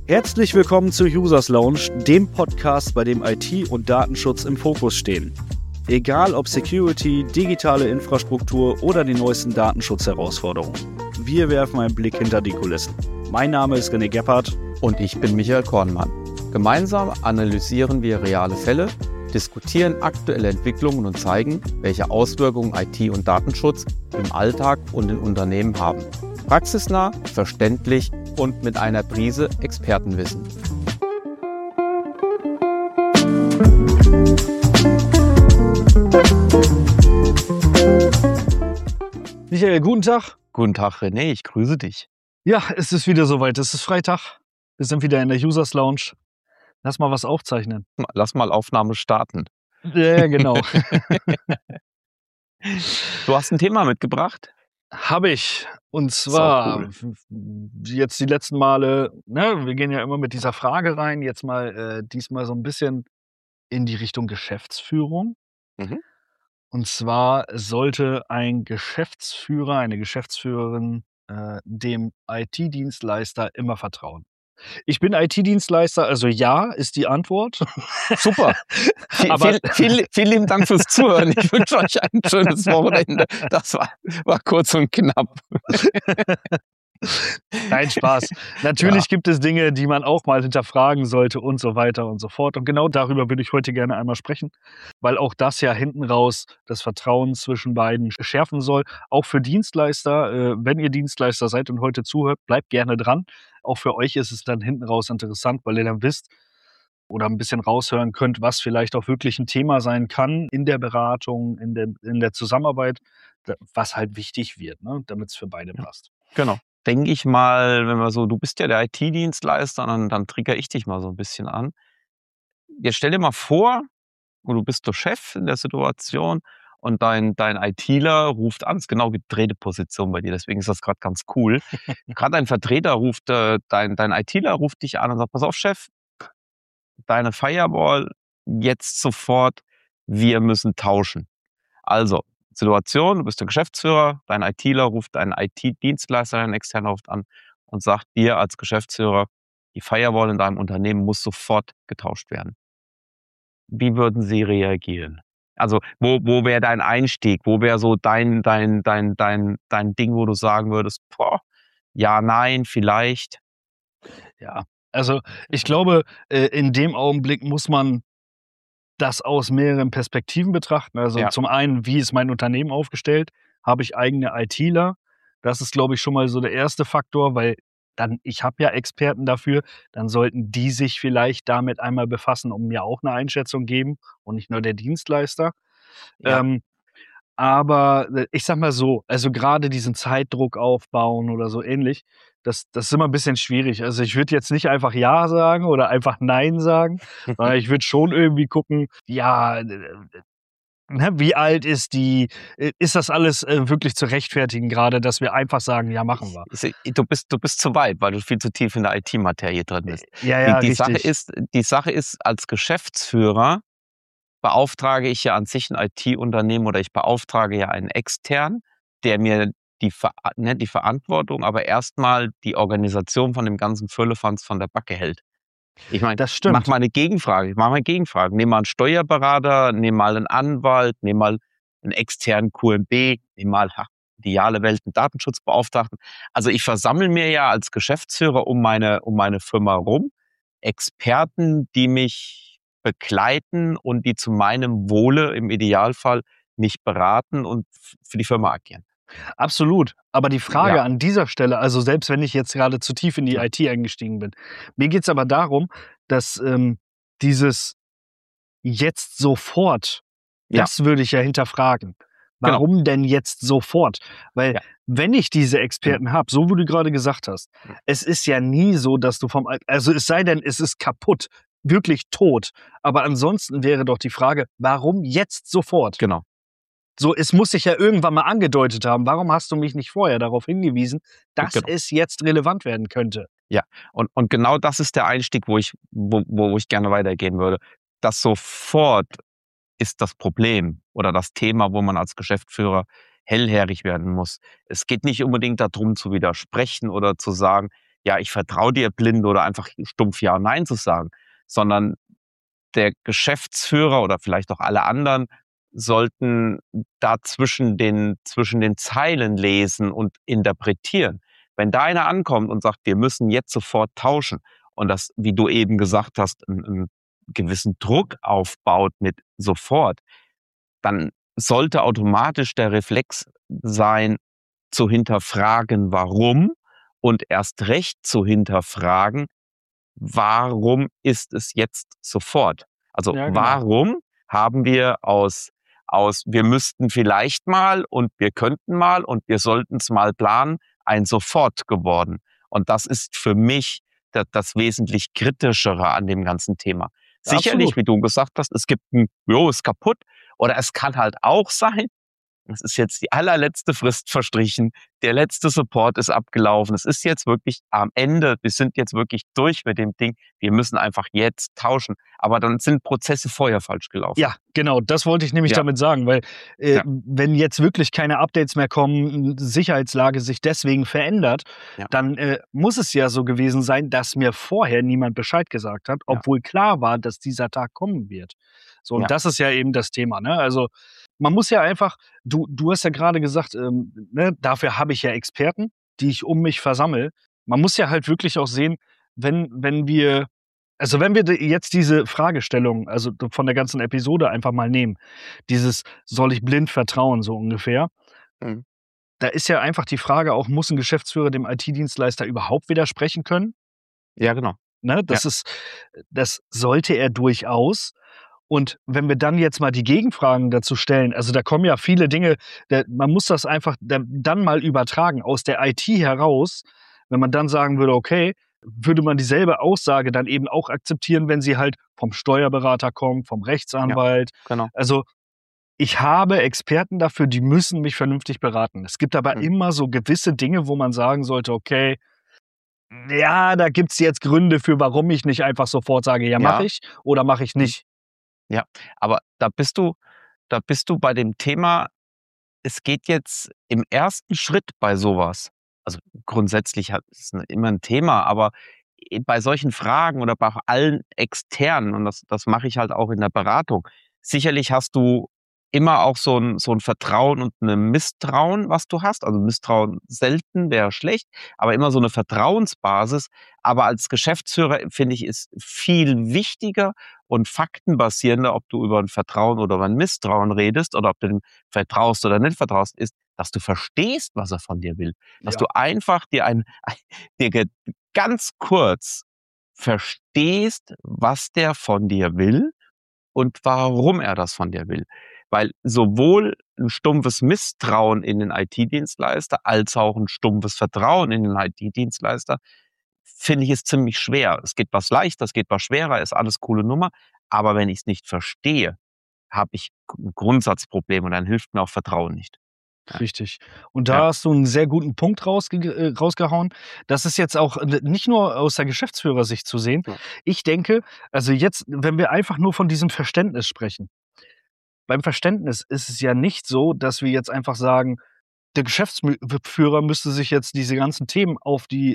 Herzlich willkommen zu Users Lounge, dem Podcast, bei dem IT und Datenschutz im Fokus stehen. Egal ob Security, digitale Infrastruktur oder die neuesten Datenschutzherausforderungen. Wir werfen einen Blick hinter die Kulissen. Mein Name ist René Gebhardt. Und ich bin Michael Kornmann. Gemeinsam analysieren wir reale Fälle, diskutieren aktuelle Entwicklungen und zeigen, welche Auswirkungen IT und Datenschutz im Alltag und in Unternehmen haben. Praxisnah, verständlich und mit einer Prise Expertenwissen. Michael, guten Tag. Guten Tag, René, ich grüße dich. Ja, es ist wieder soweit. Es ist Freitag. Wir sind wieder in der Users Lounge. Lass mal was aufzeichnen. Lass mal Aufnahme starten. Ja, genau. Du hast ein Thema mitgebracht? Habe ich. Und zwar jetzt die letzten Male, wir gehen ja immer mit dieser Frage rein, jetzt mal diesmal so ein bisschen in die Richtung Geschäftsführung. Mhm. Und zwar sollte ein Geschäftsführer, eine Geschäftsführerin dem IT-Dienstleister immer vertrauen. Ich bin IT-Dienstleister, also ja, ist die Antwort. Super. Vielen lieben Dank fürs Zuhören. Ich wünsche euch ein schönes Wochenende. Das war kurz und knapp. Nein, Spaß. Natürlich gibt es Dinge, die man auch mal hinterfragen sollte und so weiter und so fort. Und genau darüber würde ich heute gerne einmal sprechen, weil auch das ja hinten raus das Vertrauen zwischen beiden schärfen soll. Auch für Dienstleister, wenn ihr Dienstleister seid und heute zuhört, bleibt gerne dran. Auch für euch ist es dann hinten raus interessant, weil ihr dann wisst oder ein bisschen raushören könnt, was vielleicht auch wirklich ein Thema sein kann in der Beratung, in der Zusammenarbeit, was halt wichtig wird, ne, damit es für beide passt. Genau. Denke ich mal, wenn wir so, du bist ja der IT-Dienstleister, dann triggere ich dich mal so ein bisschen an. Jetzt stell dir mal vor, du bist der Chef in der Situation und dein ITler ruft an, das ist genau gedrehte Position bei dir, deswegen ist das gerade ganz cool. Gerade dein Vertreter dein ITler ruft dich an und sagt, pass auf, Chef, deine Firewall jetzt sofort, wir müssen tauschen. Also, Situation, du bist der Geschäftsführer, dein ITler ruft deinen IT-Dienstleister, deinen externen ruft an und sagt dir als Geschäftsführer, die Firewall in deinem Unternehmen muss sofort getauscht werden. Wie würden Sie reagieren? Also, wo wäre dein Einstieg? Wo wäre so dein Ding, wo du sagen würdest, boah, ja, nein, vielleicht? Ja, also ich glaube, in dem Augenblick muss man das aus mehreren Perspektiven betrachten. Also Ja, zum einen, wie ist mein Unternehmen aufgestellt? Habe ich eigene ITler? Das ist, glaube ich, schon mal so der erste Faktor, weil dann, ich habe ja Experten dafür, dann sollten die sich vielleicht damit einmal befassen und mir auch eine Einschätzung geben und nicht nur der Dienstleister. ja. Ähm, aber ich sage mal so, also gerade diesen Zeitdruck aufbauen oder so ähnlich, das ist immer 'n bisschen schwierig. Also, ich würde jetzt nicht einfach „ja" sagen oder einfach „nein" sagen, sondern ich würde schon irgendwie gucken, ja, wie alt ist die? Ist das alles wirklich zu rechtfertigen grade, dass wir einfach sagen: „Ja, machen wir." Du bist zu weit, weil du viel zu tief in der IT-Materie drin bist. Ja, Die ja, die Sache richtig. ist die Sache ist, als Geschäftsführer beauftrage ich ja an sich 'n IT-Unternehmen oder ich beauftrage ja einen extern, der mir die Verantwortung, aber erstmal die Organisation von dem ganzen Firlefanz von der Backe hält. Ich meine, Das mach stimmt. mal 'ne Gegenfrage. Ich mache mal Gegenfragen. Nimm mal 'n Steuerberater, nimm mal 'n Anwalt, nimm mal 'n externen QMB, nimm mal, ideale Welt 'n Datenschutzbeauftragten. Also, ich versammle mir ja als Geschäftsführer um meine Firma rum Experten, die mich begleiten und die zu meinem Wohle im Idealfall mich beraten und für die Firma agieren. Absolut. Aber die Ja, Frage an dieser Stelle, also selbst wenn ich jetzt gerade zu tief in die ja, IT eingestiegen bin, mir geht's aber darum, dass dieses „jetzt sofort", ja, das würde ich ja hinterfragen. genau. Warum denn jetzt sofort? Weil Ja, wenn ich diese genau. Experten habe, so wie du gerade gesagt hast, es ist ja nie so, dass du also es sei denn, es ist kaputt, wirklich tot. Aber ansonsten wäre doch die Frage: „Warum jetzt sofort?" Genau, So, es muss sich ja irgendwann mal angedeutet haben. Warum hast du mich nicht vorher darauf hingewiesen, dass genau. es jetzt relevant werden könnte? Ja, und genau das ist der Einstieg, wo ich gerne weitergehen würde. Das sofort ist das Problem oder das Thema, wo man als Geschäftsführer hellhörig werden muss. Es geht nicht unbedingt darum, zu widersprechen oder zu sagen: ja, ich vertraue dir blind oder einfach stumpf Ja und Nein zu sagen, sondern der Geschäftsführer oder vielleicht auch alle anderen sollten da zwischen den Zeilen lesen und interpretieren. Wenn da einer ankommt und sagt, wir müssen jetzt sofort tauschen und das, wie du eben gesagt hast, einen gewissen Druck aufbaut mit sofort, dann sollte automatisch der Reflex sein, zu hinterfragen, warum, und erst recht zu hinterfragen, warum ist es jetzt sofort? Also Ja, genau. warum haben wir aus wir müssten vielleicht mal und wir könnten mal und wir sollten es mal planen, ein sofort geworden. Und das ist für mich das wesentlich Kritischere an dem ganzen Thema. Sicherlich, Absolut. wie du gesagt hast, es gibt ein, jo, ist kaputt. Oder es kann halt auch sein, es ist jetzt die allerletzte Frist verstrichen. Der letzte Support ist abgelaufen. Es ist jetzt wirklich am Ende. Wir sind jetzt wirklich durch mit dem Ding. Wir müssen einfach jetzt tauschen. Aber dann sind Prozesse vorher falsch gelaufen. Ja, genau, das wollte ich nämlich Ja. damit sagen, weil Ja. wenn jetzt wirklich keine Updates mehr kommen, Sicherheitslage sich deswegen verändert, Ja. dann muss es ja so gewesen sein, dass mir vorher niemand Bescheid gesagt hat, Ja. obwohl klar war, dass dieser Tag kommen wird. So, und Ja. das ist ja eben das Thema, ne? Also, man muss ja einfach du hast ja gerade gesagt, ne, dafür habe ich ja Experten, die ich um mich versammle. Man muss ja halt wirklich auch sehen, wenn wir jetzt diese Fragestellung, also von der ganzen Episode einfach mal nehmen, dieses „Soll ich blind vertrauen?", so ungefähr. Mhm. Da ist ja einfach die Frage auch, muss 'n Geschäftsführer dem IT-Dienstleister überhaupt widersprechen können, Ja, genau. ne? Ja. Das sollte er durchaus. Und wenn wir dann jetzt mal die Gegenfragen dazu stellen, also da kommen ja viele Dinge, man muss das einfach dann mal übertragen aus der IT heraus, wenn man dann sagen würde, okay, würde man dieselbe Aussage dann eben auch akzeptieren, wenn sie halt vom Steuerberater kommt, vom Ja, Rechtsanwalt. genau. Also, ich habe Experten dafür, die müssen mich vernünftig beraten. Es gibt aber Mhm. immer so gewisse Dinge, wo man sagen sollte: „Okay, ja, da gibt's jetzt Gründe für, warum ich nicht einfach sofort sage: ‚Ja, mache Ja. ich' oder mache ich Mhm. nicht." Ja. Aber da bist du bei dem Thema, es geht jetzt im ersten Schritt bei sowas. Also grundsätzlich ist immer ein Thema, aber bei solchen Fragen oder bei allen externen, und das mache ich halt auch in der Beratung. Sicherlich hast du immer auch so ein Vertrauen und 'ne Misstrauen, was du hast. Also, Misstrauen selten, wäre schlecht, aber immer so eine Vertrauensbasis. Aber als Geschäftsführer, finde ich, ist viel wichtiger und faktenbasierender, ob du über ein Vertrauen oder über ein Misstrauen redest oder ob du dem vertraust oder nicht vertraust, ist, dass du verstehst, was er von dir will. Dass Ja, du einfach dir ganz kurz verstehst, was der von dir will und warum er das von dir will. Weil sowohl ein stumpfes Misstrauen in den IT-Dienstleister als auch ein stumpfes Vertrauen in den IT-Dienstleister, finde ich, ist ziemlich schwer. Es geht was leichter, es geht was schwerer, ist alles coole Nummer. Aber wenn ich es nicht verstehe, habe ich ein Grundsatzproblem und dann hilft mir auch Vertrauen nicht. Ja, richtig. Und ja, da hast du 'n sehr guten Punkt rausgehauen. Das ist jetzt auch nicht nur aus der Geschäftsführersicht zu sehen. ja, Ich denke, also jetzt, wenn wir einfach nur von diesem Verständnis sprechen. Beim Verständnis ist es ja nicht so, dass wir jetzt einfach sagen, der Führer müsste sich jetzt diese ganzen Themen auf die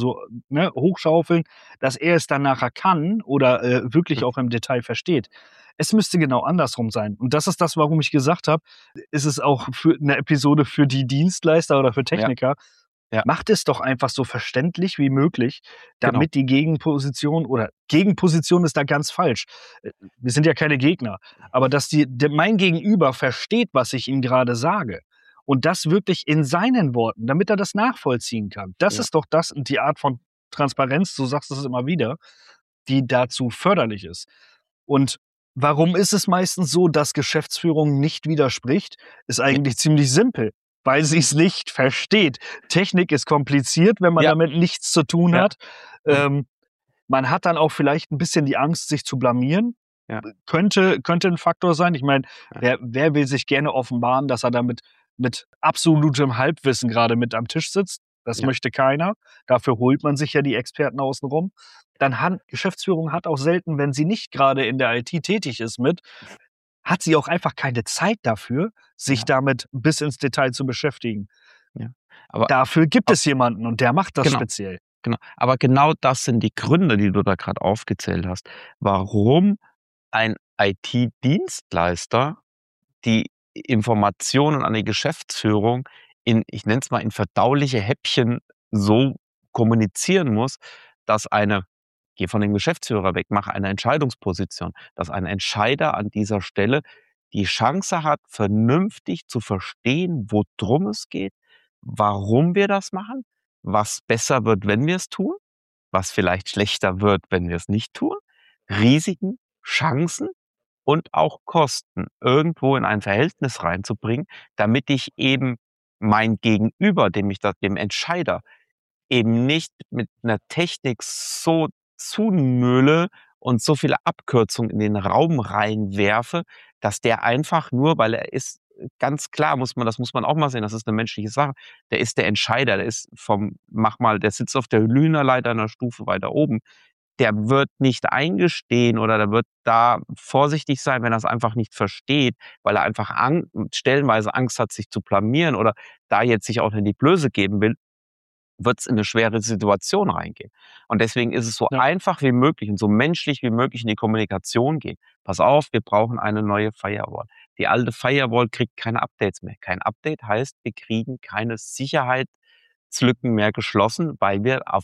ne, hochschaufeln, dass er es dann nachher kann oder wirklich hm, auch im Detail versteht. Es müsste genau andersrum sein. Und das ist das, warum ich gesagt habe, ist es auch für 'ne Episode für die Dienstleister oder für ja, Techniker. ja, Macht es doch einfach so verständlich wie möglich, genau. damit die Gegenposition ist da ganz falsch. Wir sind ja keine Gegner, aber dass mein Gegenüber versteht, was ich ihm gerade sage und das wirklich in seinen Worten, damit er das nachvollziehen kann. Das Ja, ist doch die Art von Transparenz, du sagst es immer wieder, die dazu förderlich ist. Und warum ist es meistens so, dass Geschäftsführung nicht widerspricht? Ist ja, eigentlich ziemlich simpel, weil sie es nicht versteht. Technik ist kompliziert, wenn man ja, damit nichts zu tun ja, hat. mhm, Ähm, Man hat dann auch vielleicht ein bisschen die Angst, sich zu blamieren. ja, Könnte 'n Faktor sein. Ich meine, ja, wer will sich gerne offenbaren, dass er da mit absolutem Halbwissen grade mit am Tisch sitzt? Das ja, möchte keiner. Dafür holt man sich ja die Experten außen rum. Dann Geschäftsführung hat auch selten, wenn sie nicht grade in der IT tätig ist hat sie auch einfach keine Zeit dafür, sich ja, damit bis ins Detail zu beschäftigen. ja. Aber Dafür gibt a es jemanden und der macht das genau. speziell. Genau. Aber genau das sind die Gründe, die du da gerade aufgezählt hast, warum ein IT-Dienstleister die Informationen an die Geschäftsführung ich nenne es mal, in verdauliche Häppchen so kommunizieren muss, dass gehe von dem Geschäftsführer weg, mache eine Entscheidungsposition, dass ein Entscheider an dieser Stelle die Chance hat, vernünftig zu verstehen, worum es geht, warum wir das machen, was besser wird, wenn wir es tun, was vielleicht schlechter wird, wenn wir es nicht tun, Risiken, Chancen und auch Kosten irgendwo in ein Verhältnis reinzubringen, damit ich eben mein Gegenüber, dem Entscheider, eben nicht mit einer Technik so zunülle und so viele Abkürzungen in den Raum reinwerfe, dass der einfach nur, weil er ist ganz klar, das muss man auch mal sehen, das ist eine menschliche Sache, der ist der Entscheider, der ist der sitzt auf der Hühnerleiter einer Stufe weiter oben. Der wird nicht eingestehen oder der wird da vorsichtig sein, wenn er's einfach nicht versteht, weil er einfach stellenweise Angst hat, sich zu blamieren oder da jetzt sich auch in die Blöße geben will, wird's in 'ne schwere Situation reingehen. Und deswegen ist es so Ja. einfach wie möglich und so menschlich wie möglich in die Kommunikation gehen. Pass auf, wir brauchen eine neue Firewall. Die alte Firewall kriegt keine Updates mehr. Kein Update heißt, wir kriegen keine Sicherheitslücken mehr geschlossen, weil wir auf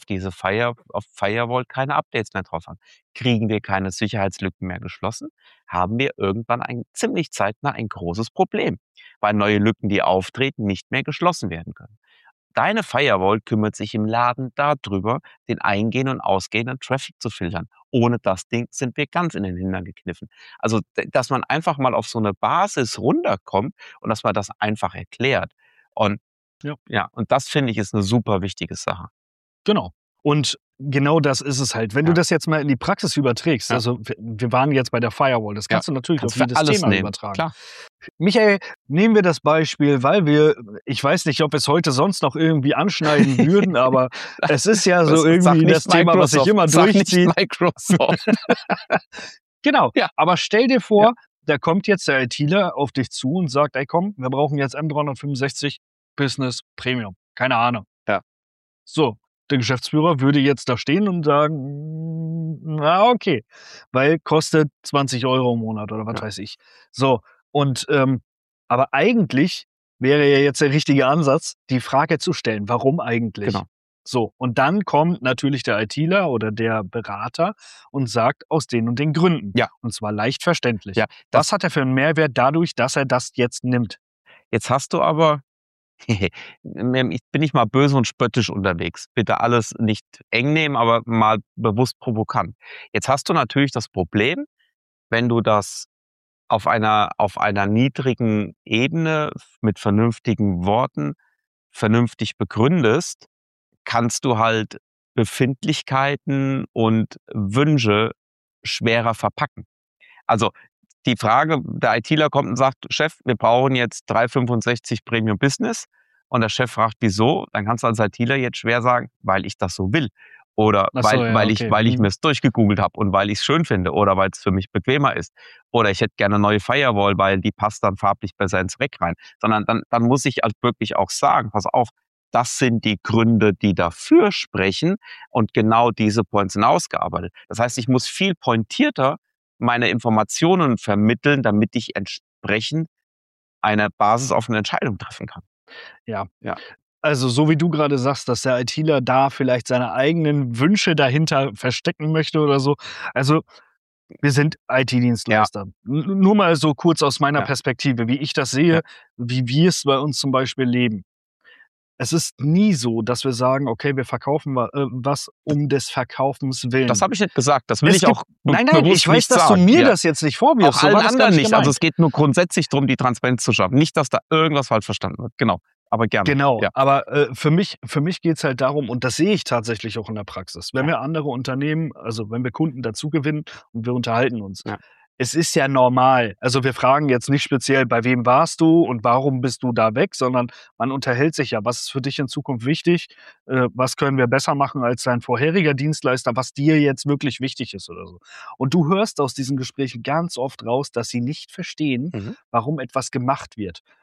Firewall keine Updates mehr drauf haben. Kriegen wir keine Sicherheitslücken mehr geschlossen, haben wir irgendwann ziemlich zeitnah ein großes Problem, weil neue Lücken, die auftreten, nicht mehr geschlossen werden können. Deine Firewall kümmert sich im Laden darüber, den eingehenden und ausgehenden Traffic zu filtern. Ohne das Ding sind wir ganz in den Hintern gekniffen. Also, dass man einfach mal auf so eine Basis runterkommt und dass man das einfach erklärt. Und Ja. ja, und das finde ich ist eine super wichtige Sache. Genau. Und genau das ist es halt. Wenn du Ja. das jetzt mal in die Praxis überträgst, Ja. also wir waren jetzt bei der Firewall, das Ja, kannst du natürlich kannst auf für jedes alles Thema nehmen. übertragen. Klar. Michael, nehmen wir das Beispiel, ich weiß nicht, ob wir es heute sonst noch irgendwie anschneiden würden, aber es ist ja so Sag irgendwie nicht das Thema, was sich Microsoft. immer Sag nicht durchzieht. Microsoft. Genau. Ja. Aber stell dir vor, da kommt jetzt der ITler auf dich zu und sagt: „Ey, komm, wir brauchen jetzt M365 Business Premium." Keine Ahnung. Ja. So, der Geschäftsführer würde jetzt da stehen und sagen: „Na, okay", weil kostet 20 € im Monat oder was Ja. weiß ich. So, und, aber eigentlich wäre ja jetzt der richtige Ansatz, die Frage zu stellen: „Warum eigentlich?" Genau. So, und dann kommt natürlich der ITler oder der Berater und sagt: „Aus den und den Gründen." Ja. Und zwar leicht verständlich. Ja, Was hat er für 'n Mehrwert dadurch, dass er das jetzt nimmt? Jetzt hast du aber bin ich mal böse und spöttisch unterwegs. Bitte alles nicht eng nehmen, aber mal bewusst provokant. Jetzt hast du natürlich das Problem, wenn du das auf einer niedrigen Ebene mit vernünftigen Worten vernünftig begründest, kannst du halt Befindlichkeiten und Wünsche schwerer verpacken. Also, die Frage, der ITler kommt und sagt: „Chef, wir brauchen jetzt 365 Premium Business." Und der Chef fragt: „Wieso?" Dann kannst du als ITler jetzt schwer sagen: „Weil ich das so will." Oder Ach so, ja, weil okay. ich Mhm. mir's durchgegoogelt habe und weil ich's schön finde oder weil's für mich bequemer ist. Oder ich hätte gerne 'ne neue Firewall, weil die passt dann farblich besser ins Rack rein. Sondern dann muss ich halt wirklich auch sagen: „Pass auf, das sind die Gründe, die dafür sprechen." Und genau diese Points sind ausgearbeitet. Das heißt, ich muss viel pointierter meine Informationen vermitteln, damit ich entsprechend eine Basis auf 'ne Entscheidung treffen kann. Ja. Ja. Also, so wie du gerade sagst, dass der ITler da vielleicht seine eigenen Wünsche dahinter verstecken möchte oder so. Also, wir sind Ja, IT-Dienstleister. Nur mal so kurz aus meiner ja, Perspektive, wie ich das ja. sehe, wie wir es bei uns zum Beispiel leben. Es ist nie so, dass wir sagen: „Okay, wir verkaufen was um des Verkaufens Das willen." habe ich nicht gesagt. Das will Es ich gibt auch Nein, nein, ich bewusst weiß, nicht dass du sagen. mir Ja. das jetzt nicht Auch vorwirfst. So allen war das gar anderen nicht nicht. Also, gemeint. es geht nur grundsätzlich drum, die Transparenz zu schaffen. Nicht, dass da irgendwas falsch verstanden wird. Genau, aber gerne. Genau, Ja, aber, für mich geht's halt darum und das sehe ich tatsächlich auch in der Praxis. Wenn ja, wir andere Unternehmen also, wenn wir Kunden dazugewinnen und wir unterhalten uns. ja. Es ist ja normal. Also, wir fragen jetzt nicht speziell: „Bei wem warst du und warum bist du da weg?", sondern man unterhält sich ja: „Was ist für dich in Zukunft wichtig? Was können wir besser machen als dein vorheriger Dienstleister, was dir jetzt wirklich wichtig ist?" oder so. Und du hörst aus diesen Gesprächen ganz oft raus, dass sie nicht verstehen, Mhm. warum etwas gemacht wird.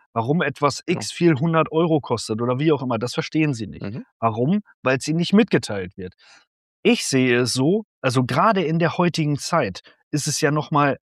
Warum etwas Genau. x viel 100 Euro kostet oder wie auch immer, das verstehen sie nicht. Mhm. Warum? Weil es ihnen nicht mitgeteilt wird. Ich sehe es so, also gerade in der heutigen Zeit ist es ja noch mal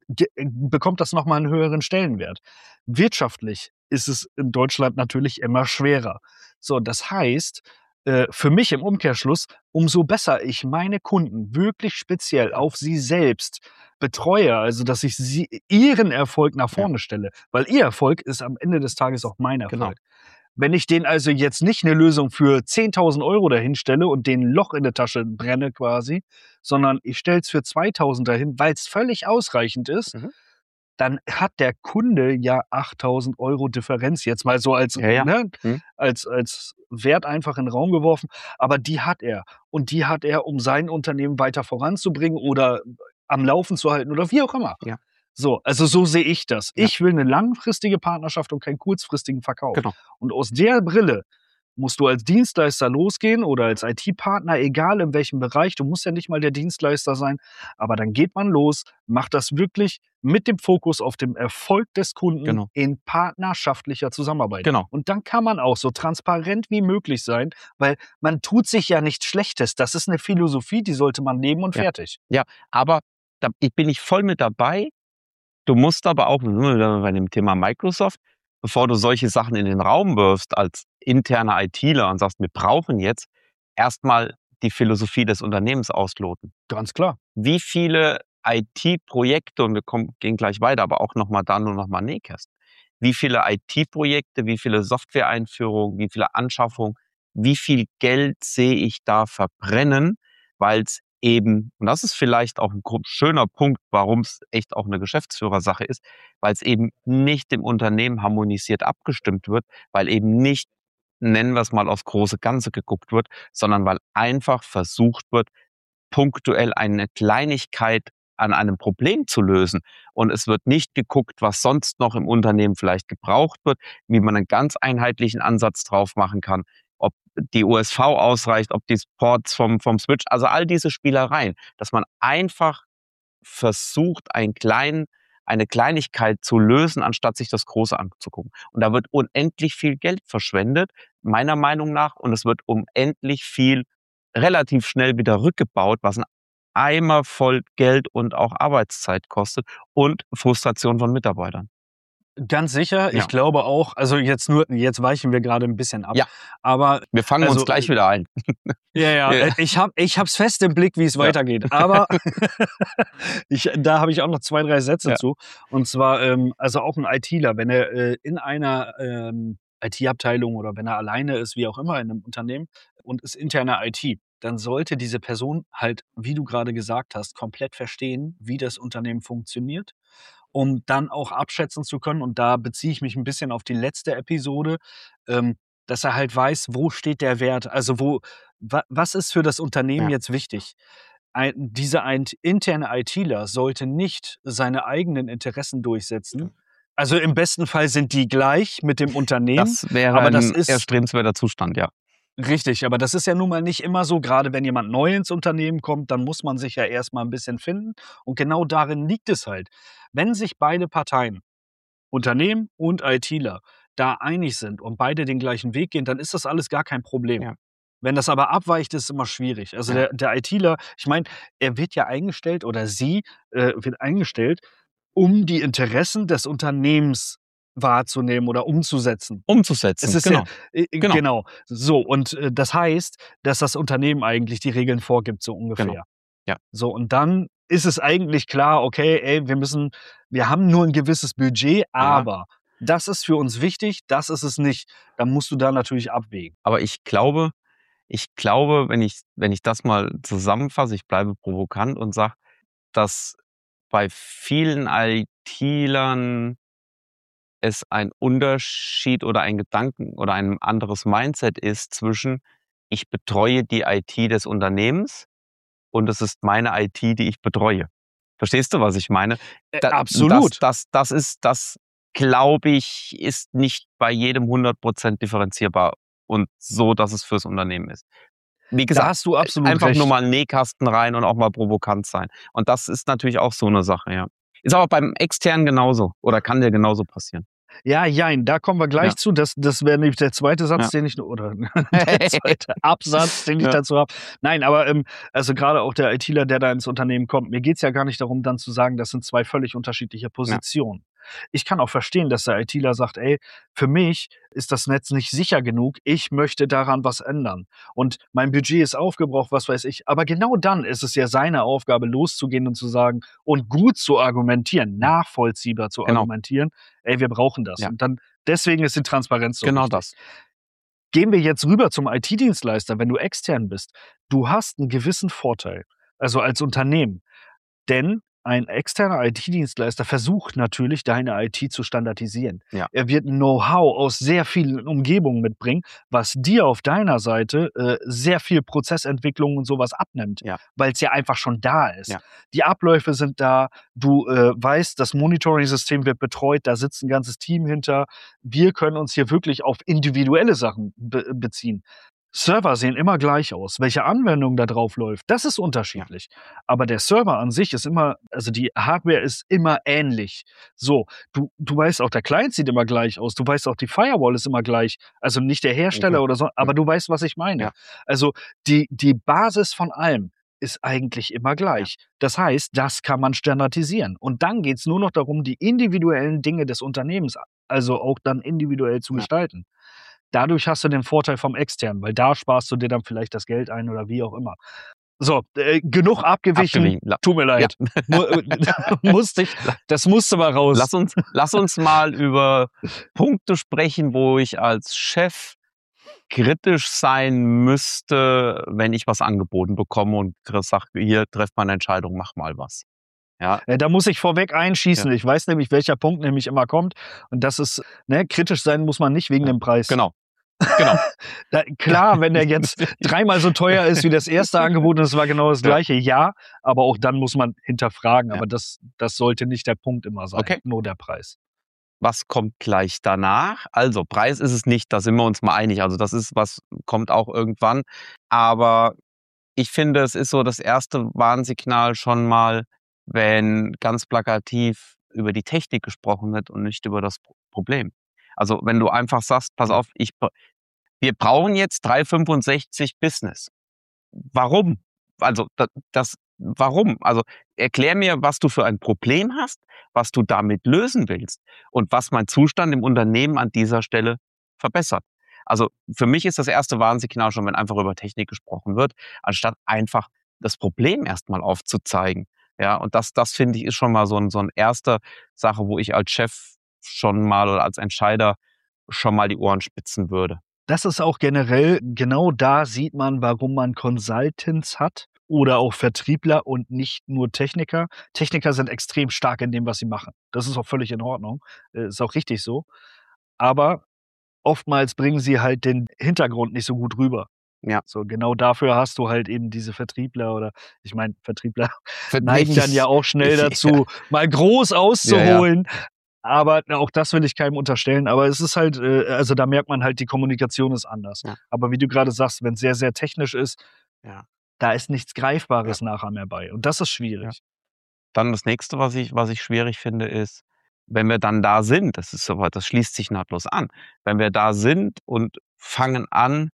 bekommt das noch mal 'n höheren Stellenwert. Wirtschaftlich ist es in Deutschland natürlich immer schwerer. So, das heißt, für mich im Umkehrschluss, umso besser ich meine Kunden wirklich speziell Ja. auf sie selbst betreue, also dass ich ihren Erfolg nach Ja. vorne stelle, weil ihr Erfolg ist am Ende des Tages auch mein Genau. Erfolg. Wenn ich denen also jetzt nicht 'ne Lösung für 10.000 Euro dahinstelle und denen 'n Loch in der Tasche brenne quasi, sondern ich stelle es für 2.000 dahin, weil's völlig ausreichend ist, Mhm. dann hat der Kunde ja 8.000 Euro Differenz, jetzt mal so als, Ja, ja. ne, Mhm. als Wert einfach in 'n Raum geworfen, aber die hat er. Und die hat er, um sein Unternehmen weiter voranzubringen oder am Laufen zu halten oder wie auch immer. Ja. So, also so sehe ich das. Ja. Ich will 'ne langfristige Partnerschaft und keinen kurzfristigen Verkauf. Genau. Und aus der Brille musst du als Dienstleister losgehen oder als IT-Partner, egal in welchem Bereich. Du musst ja nicht mal der Dienstleister sein, aber dann geht man los, macht das wirklich mit dem Fokus auf dem Erfolg des Kunden Genau. in partnerschaftlicher Zusammenarbeit. Genau. Und dann kann man auch so transparent wie möglich sein, weil man tut sich ja nichts Schlechtes. Das ist 'ne Philosophie, die sollte man leben und Ja. fertig. Ja, aber da bin ich voll mit dabei. Du musst aber auch, sind wir wieder bei dem Thema Microsoft, bevor du solche Sachen in den Raum wirfst als interner ITler und sagst: „Wir brauchen jetzt", erst mal die Philosophie des Unternehmens ausloten. Ganz klar. Wie viele IT-Projekte, und gehen gleich weiter, aber auch noch mal da nur noch mal Nähkästchen. Wie viele IT-Projekte, wie viele Softwareeinführungen, wie viele Anschaffungen, wie viel Geld sehe ich da verbrennen, weil's eben, und das ist vielleicht auch 'n schöner Punkt, warum's echt auch 'ne Geschäftsführersache ist, weil's eben nicht im Unternehmen harmonisiert abgestimmt wird, weil eben nicht, nennen wir's mal, aufs große Ganze geguckt wird, sondern weil einfach versucht wird, punktuell eine Kleinigkeit an einem Problem zu lösen. Und es wird nicht geguckt, was sonst noch im Unternehmen vielleicht gebraucht wird, wie man 'nen ganz einheitlichen Ansatz drauf machen kann, ob die USV ausreicht, ob die Ports vom Switch, also all diese Spielereien, dass man einfach versucht, eine Kleinigkeit zu lösen, anstatt sich das Große anzugucken. Und da wird unendlich viel Geld verschwendet, meiner Meinung nach, und es wird unendlich viel relativ schnell wieder rückgebaut, was 'n Eimer voll Geld und auch Arbeitszeit kostet und Frustration von Mitarbeitern. Ganz sicher. Ich Ja. glaube auch, also jetzt weichen wir gerade 'n bisschen ab, Ja, aber wir fangen uns also gleich wieder ein. ja, Ja. ich habe es fest im Blick, wie es Ja. weitergeht, aber da habe ich auch noch 2, 3 Sätze Ja. zu. Und zwar, also auch 'n ITler, wenn er, in einer, IT-Abteilung oder wenn er alleine ist, wie auch immer in 'nem Unternehmen und ist interne IT, dann sollte diese Person halt, wie du grade gesagt hast, komplett verstehen, wie das Unternehmen funktioniert, um dann auch abschätzen zu können, und da beziehe ich mich 'n bisschen auf die letzte Episode, dass er halt weiß, wo steht der Wert? Also, was ist für das Unternehmen Ja. jetzt wichtig? Dieser interne ITler sollte nicht seine eigenen Interessen durchsetzen. Also, im besten Fall sind die gleich mit dem Unternehmen, Das wäre aber das ein ist erstrebenswerter Zustand, ja. richtig, aber das ist ja nun mal nicht immer so. Grade wenn jemand neu ins Unternehmen kommt, dann muss man sich ja erst mal 'n bisschen finden, und genau darin liegt es halt. Wenn sich beide Parteien, Unternehmen und ITler, da einig sind und beide den gleichen Weg gehen, dann ist das alles gar kein Problem. Ja. Wenn das aber abweicht, ist es immer schwierig. Also, Ja. der ITler, ich meine, er wird ja eingestellt oder sie, wird eingestellt, um die Interessen des Unternehmens wahrzunehmen oder umzusetzen. Es Umzusetzen, ist ja genau. Genau. genau. So, und, das heißt, dass das Unternehmen eigentlich die Regeln vorgibt, so Genau. ungefähr. Ja. So, und dann ist es eigentlich klar: „Okay, ey, wir haben nur 'n gewisses Budget, Ja. aber das ist für uns wichtig, das ist es nicht." Dann musst du da natürlich abwägen. Aber ich glaube, wenn ich das mal zusammenfasse, ich bleibe provokant und sage, dass bei vielen ITlern es ein Unterschied oder ein Gedanken oder ein anderes Mindset ist zwischen: „Ich betreue die IT des Unternehmens und es ist meine IT, die ich betreue." Verstehst du, was ich meine? Absolut. Das glaube ich, ist nicht bei jedem 100% differenzierbar und so, dass es fürs Unternehmen ist. Wie Da gesagt, hast du absolut einfach nur recht. mal 'n Nähkasten rein und auch mal provokant sein. Und das ist natürlich auch so 'ne Sache, ja. Ist aber beim Externen genauso oder kann dir genauso passieren. Ja, jein, da kommen wir gleich Ja. zu. Das wäre nämlich der zweite Satz, Ja. den ich oder der zweite Absatz, den ich Ja. dazu habe. Nein, aber, also grade auch der ITler, der da ins Unternehmen kommt, mir geht's ja gar nicht darum, dann zu sagen, das sind 2 völlig unterschiedliche Positionen. Ich kann auch verstehen, dass der ITler sagt: „Ey, für mich ist das Netz nicht sicher genug. Ich möchte daran was ändern. Und mein Budget ist aufgebraucht“, was weiß ich. Aber genau dann ist es ja seine Aufgabe, loszugehen und zu sagen und gut zu argumentieren, nachvollziehbar zu Genau. argumentieren: „Ey, wir brauchen das.“ Ja. Und dann deswegen ist die Transparenz so Genau wichtig. das. Gehen wir jetzt rüber zum IT-Dienstleister, wenn du extern bist. Du hast 'n gewissen Vorteil, also als Unternehmen. Denn ein externer IT-Dienstleister versucht natürlich, deine IT zu standardisieren. Ja. Er wird Know-how aus sehr vielen Umgebungen mitbringen, was dir auf deiner Seite, sehr viel Prozessentwicklung und so was abnimmt, Ja. weil's ja einfach schon da ist. Ja. Die Abläufe sind da, du, weißt, das Monitoring-System wird betreut, da sitzt 'n ganzes Team hinter. Wir können uns hier wirklich auf individuelle Sachen beziehen. Server sehen immer gleich aus. Welche Anwendung da drauf läuft, das ist unterschiedlich. Aber der Server an sich ist immer also die Hardware ist immer ähnlich. So, du weißt auch, der Client sieht immer gleich aus. Du weißt auch, die Firewall ist immer gleich. Also nicht der Hersteller Okay. oder so, aber du weißt, was ich meine. Ja. Also die Basis von allem ist eigentlich immer gleich. Das heißt, das kann man standardisieren. Und dann geht's nur noch darum, die individuellen Dinge des Unternehmens, also auch dann individuell zu Ja. gestalten. Dadurch hast du den Vorteil vom Externen, weil da sparst du dir dann vielleicht das Geld ein oder wie auch immer. So, genug abgewichen. Abgewichen. Tut mir leid. Mu das musste mal raus. Lass uns mal über Punkte sprechen, wo ich als Chef kritisch sein müsste, wenn ich was angeboten bekomme und sage: „Hier, treff mal 'ne Entscheidung, mach mal was.“ Ja. Da muss ich vorweg einschießen. Ja. Ich weiß nämlich, welcher Punkt nämlich immer kommt. Und das ist, ne, kritisch sein muss man nicht wegen dem Preis. Genau. Genau. Klar, wenn der jetzt 3-mal so teuer ist wie das erste Angebot und es war genau das Gleiche, ja, aber auch dann muss man hinterfragen. Ja. Aber das sollte nicht der Punkt immer sein, Okay. nur der Preis. Was kommt gleich danach? Also, Preis ist es nicht, da sind wir uns mal einig. Also, das ist was kommt auch irgendwann. Aber ich finde, es ist so das erste Warnsignal schon mal, wenn ganz plakativ über die Technik gesprochen wird und nicht über das Problem. Also, wenn du einfach sagst: „Pass auf, wir brauchen jetzt 365 Business.“ Warum? Also, warum? Also, erklär mir, was du für ein Problem hast, was du damit lösen willst und was mein Zustand im Unternehmen an dieser Stelle verbessert. Also, für mich ist das erste Warnsignal schon, wenn einfach über Technik gesprochen wird, anstatt einfach das Problem erst mal aufzuzeigen. Ja, und das finde ich, ist schon mal so 'n erster Sache, wo ich als Chef schon mal oder als Entscheider schon mal die Ohren spitzen würde. Das ist auch generell genau da sieht man, warum man Consultants hat oder auch Vertriebler und nicht nur Techniker. Techniker sind extrem stark in dem, was sie machen. Das ist auch völlig in Ordnung, ist auch richtig so. Aber oftmals bringen sie halt den Hintergrund nicht so gut rüber. Ja. So, genau dafür hast du halt eben diese Vertriebler oder ich meine, Vertriebler Für neigen dann ja auch schnell dazu, mal groß auszuholen. Aber auch das will ich keinem unterstellen. Aber es ist halt, also da merkt man halt, die Kommunikation ist anders. Ja. Aber wie du grade sagst, wenn's sehr, sehr technisch ist, Ja. da ist nichts Greifbares nachher mehr bei. Und das ist schwierig. Dann das Nächste, was ich schwierig finde, ist, wenn wir dann da sind, das schließt sich nahtlos an. Wenn wir da sind und fangen an,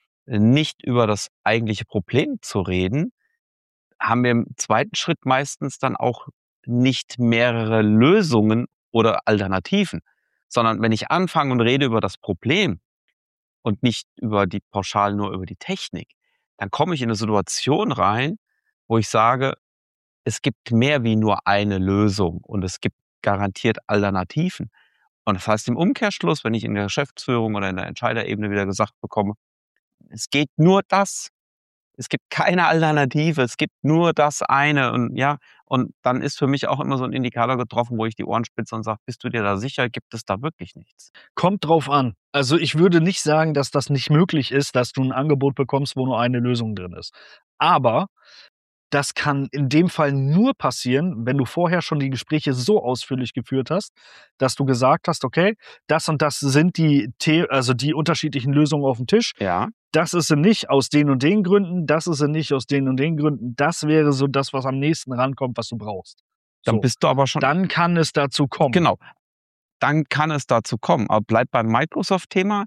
nicht über das eigentliche Problem zu reden, haben wir im zweiten Schritt meistens dann auch nicht mehrere Lösungen oder Alternativen. Sondern wenn ich anfange und rede über das Problem und nicht pauschal nur über die Technik, dann komme ich in 'ne Situation rein, wo ich sage: „Es gibt mehr wie nur eine Lösung und es gibt garantiert Alternativen.“ Und das heißt im Umkehrschluss, wenn ich in der Geschäftsführung oder in der Entscheiderebene wieder gesagt bekomme: „Es geht nur das. Es gibt keine Alternative. Es gibt nur das eine.“ Und dann ist für mich auch immer so 'n Indikator getroffen, wo ich die Ohren spitze und sage: „Bist du dir da sicher? Gibt es da wirklich nichts?“ Kommt drauf an. Also, ich würde nicht sagen, dass das nicht möglich ist, dass du 'n Angebot bekommst, wo nur eine Lösung drin ist. Aber das kann in dem Fall nur passieren, wenn du vorher schon die Gespräche so ausführlich geführt hast, dass du gesagt hast: „Okay, das und das sind die unterschiedlichen Lösungen aufm Tisch. Ja. Das ist sie nicht aus den und den Gründen, das ist sie nicht aus den und den Gründen. Das wäre so das, was am nächsten rankommt, was du brauchst.“ Dann So, bist du aber schon dann kann es dazu kommen. Genau. dann kann es dazu kommen. Aber bleibt beim Microsoft-Thema,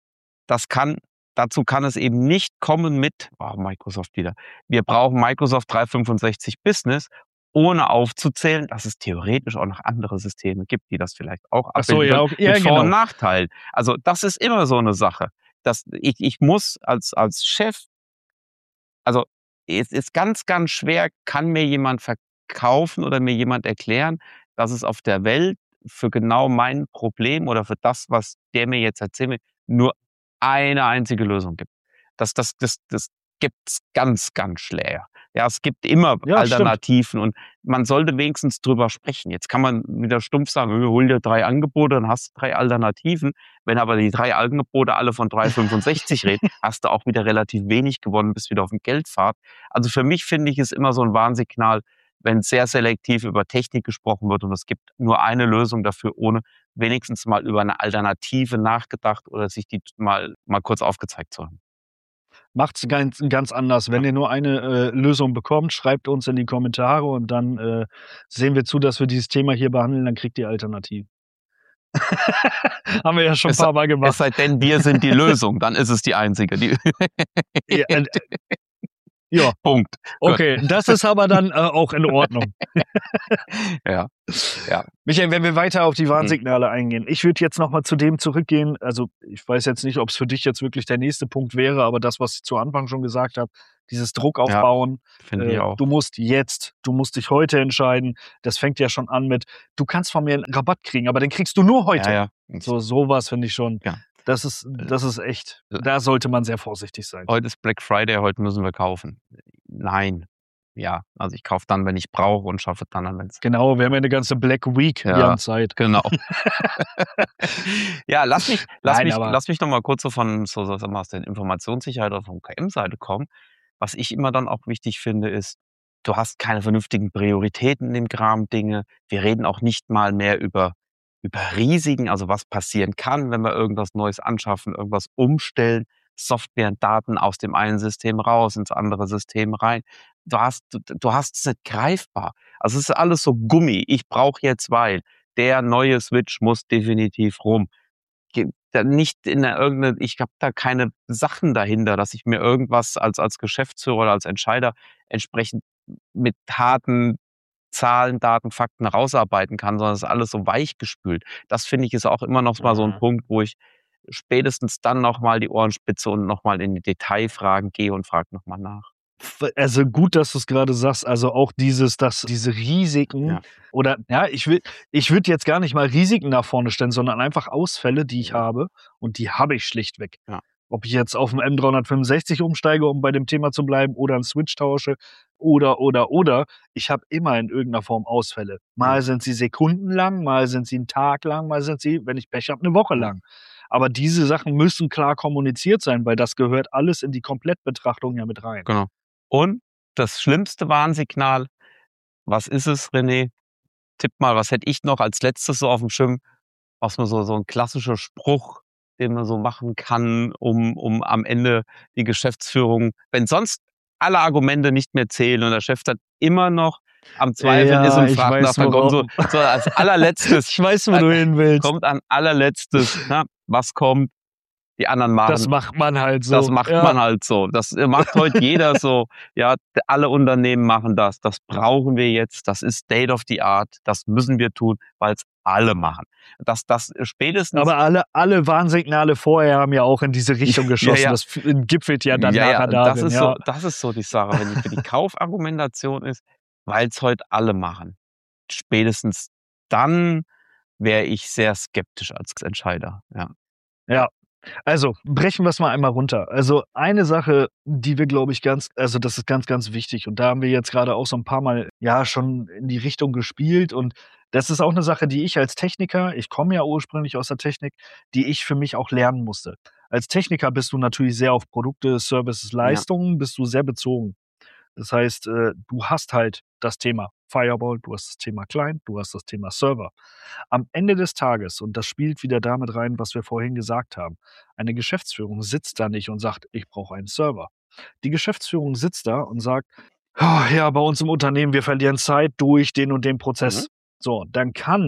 dazu kann es eben nicht kommen mit, Microsoft wieder. Wir brauchen Microsoft 365 Business, ohne aufzuzählen, dass es theoretisch auch noch andere Systeme gibt, die das vielleicht auch Ach so, abbilden ja, können, okay, ja, mit Vor- und genau. Nachteilen. Also das ist immer so eine Sache. Ich muss als Chef, also es ist ganz, ganz schwer, kann mir jemand verkaufen oder mir jemand erklären, dass es auf der Welt für genau mein Problem oder für das, was der mir jetzt erzählt, nur eine einzige Lösung gibt. Das gibt's ganz, ganz schwer. Ja, es gibt immer Ja, stimmt. Alternativen und man sollte wenigstens drüber sprechen. Jetzt kann man wieder stumpf sagen, hol dir 3 Angebote, dann hast du 3 Alternativen. Wenn aber die 3 Angebote alle von 365 reden, hast du auch wieder relativ wenig gewonnen, bist wieder auf dem Geldpfad. Also für mich finde ich es immer so ein Warnsignal, wenn sehr selektiv über Technik gesprochen wird und es gibt nur eine Lösung dafür, ohne wenigstens mal über eine Alternative nachgedacht oder sich die mal kurz aufgezeigt zu haben. Macht's ganz anders. Wenn Ja. ihr nur eine, Lösung bekommt, schreibt uns in die Kommentare und dann, sehen wir zu, dass wir dieses Thema hier behandeln, dann kriegt ihr Alternativen. Haben wir ja schon 'n Es sei paar Mal es gemacht. sei denn, wir sind die Lösung, dann ist es die einzige, die Ja, ja, Punkt. Gut. okay, das ist aber dann, auch in Ordnung. Ja, ja. Michael, wenn wir weiter auf die Mhm. Warnsignale eingehen. Ich würde jetzt noch mal zu dem zurückgehen, also, ich weiß jetzt nicht, ob's für dich jetzt wirklich der nächste Punkt wäre, aber das, was ich zu Anfang schon gesagt habe, dieses Druck Ja, aufbauen, finde ich auch. du musst dich heute entscheiden. Das fängt ja schon an mit: „Du kannst von mir 'n Rabatt kriegen, aber den kriegst du nur heute." Ja. So was finde ich schon, Ja. das ist echt, da sollte man sehr vorsichtig sein. Heute ist Black Friday, heute müssen wir kaufen. Nein. Ja, also ich kaufe dann, wenn ich brauche und schaffe dann an, wenn's Genau, wir haben ja 'ne ganze Black Week, wir haben Zeit. genau. Ja, Nein, aber lass mich noch mal kurz so von sag mal, aus der Informationssicherheit oder von KM-Seite kommen. Was ich immer dann auch wichtig finde, ist, du hast keine vernünftigen Prioritäten in dem Kram Dinge. Wir reden auch nicht mal mehr über Risiken, also was passieren kann, wenn wir irgendwas Neues anschaffen, irgendwas umstellen, Software und Daten aus dem einen System raus ins andere System rein. Du hast es nicht greifbar. Also es ist alles so Gummi. Ich brauche jetzt, weil der neue Switch muss definitiv rum. Da nicht in irgendeine, ich habe da keine Sachen dahinter, dass ich mir irgendwas als Geschäftsführer oder als Entscheider entsprechend mit harten Zahlen, Daten, Fakten rausarbeiten kann, sondern es ist alles so weichgespült. Das finde ich ist auch immer noch mal so ein Mhm. Punkt, wo ich spätestens dann noch mal die Ohren spitze und noch mal in die Detailfragen gehe und frage noch mal nach. Also, gut, dass du's grade sagst. Also, auch diese Risiken Ja. oder ja, ich würde jetzt gar nicht mal Risiken nach vorne stellen, sondern einfach Ausfälle, die ich Ja. habe und die habe ich schlichtweg. Ja. Ob ich jetzt auf 'n M365 umsteige, um bei dem Thema zu bleiben, oder 'n Switch tausche oder. Ich habe immer in irgend 'ner Form Ausfälle. Ja. Mal sind sie sekundenlang, mal sind sie 'n Tag lang, mal sind sie, wenn ich Pech habe, 'ne Woche Ja. lang. Aber diese Sachen müssen klar kommuniziert sein, weil das gehört alles in die Komplettbetrachtung ja mit rein. Genau. Und das schlimmste Warnsignal, was ist es, René? Tipp mal, was hätte ich noch als Letztes so aufm Schirm, was man so 'n klassischer Spruch, den man so machen kann, um am Ende die Geschäftsführung, wenn sonst alle Argumente nicht mehr zählen und der Chef dann immer noch am Zweifeln ist Ja, und ich fragt nach, weiß, dann kommt so worauf als allerletztes ich weiß, wo du hin willst. kommt an allerletztes, ne, was kommt? Die anderen Das machen macht man halt das so. macht Ja. man halt so. Das macht heute jeder so. Ja, alle Unternehmen machen das. Das brauchen wir jetzt. Das ist State of the Art. Das müssen wir tun, weil's alle machen. Das spätestens Aber alle Warnsignale vorher haben ja auch in diese Richtung ja, geschossen. ja. Das gipfelt ja dann Ja, nachher das darin, ist so ja. das ist so die Sache, wenn die für die Kaufargumentation ist, weil's heute alle machen. Spätestens dann wäre ich sehr skeptisch als Entscheider, ja. Ja. Also, brechen wir's mal einmal runter. Also, eine Sache, die wir, glaube ich, das ist ganz, ganz wichtig und da haben wir jetzt grade auch so 'n paarmal, ja, schon in die Richtung gespielt und das ist auch 'ne Sache, die ich als Techniker, ich komme ja ursprünglich aus der Technik, die ich für mich auch lernen musste. Als Techniker bist du natürlich sehr auf Produkte, Services, Ja. Leistungen bist du sehr bezogen. Das heißt, du hast halt das Thema Firewall, du hast das Thema Client, du hast das Thema Server. Am Ende des Tages, und das spielt wieder damit rein, was wir vorhin gesagt haben, eine Geschäftsführung sitzt da nicht und sagt: „Ich brauche einen Server." Die Geschäftsführung sitzt da und sagt: „Ja, bei uns im Unternehmen, wir verlieren Zeit durch den und den Mhm. Prozess." So, dann kann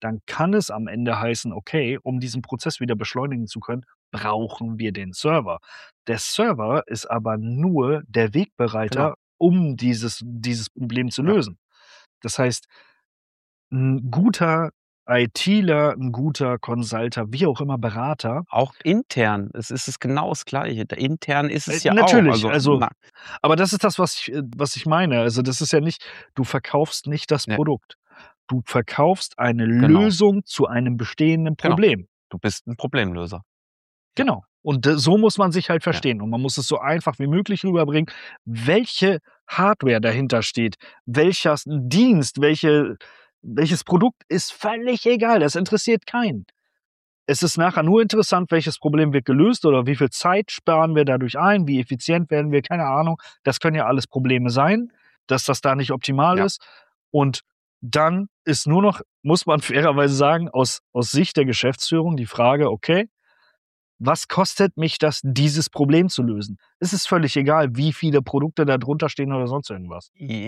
dann kann es am Ende heißen, okay, um diesen Prozess wieder beschleunigen zu können, brauchen wir den Server. Der Server ist aber nur der Genau. Wegbereiter, um dieses Problem zu Ja. lösen. Das heißt, 'n guter ITler, 'n guter Consulter, wie auch immer, Berater Auch intern, es ist genau das Gleiche. Da intern ist es ja auch. natürlich, Also, also aber das ist das, was ich meine. Also, das ist ja nicht, du verkaufst nicht das ne, Produkt. Du verkaufst eine genau, Lösung zu einem bestehenden genau. Problem. Du bist 'n Problemlöser. Ja, Genau. Und so muss man sich halt ja, verstehen. Und man muss es so einfach wie möglich rüberbringen, welche Hardware dahinter steht, welcher Dienst, welches Produkt, ist völlig egal. Das interessiert keinen. Es ist nachher nur interessant, welches Problem wird gelöst oder wie viel Zeit sparen wir dadurch ein, wie effizient werden wir, keine Ahnung. Das können ja alles Probleme sein, dass das da nicht optimal ja. ist. Und dann ist nur noch, muss man fairerweise sagen, aus Sicht der Geschäftsführung die Frage: „Okay, was kostet mich das, dieses Problem zu lösen?“ Es ist völlig egal, wie viele Produkte da drunter stehen oder sonst irgendwas.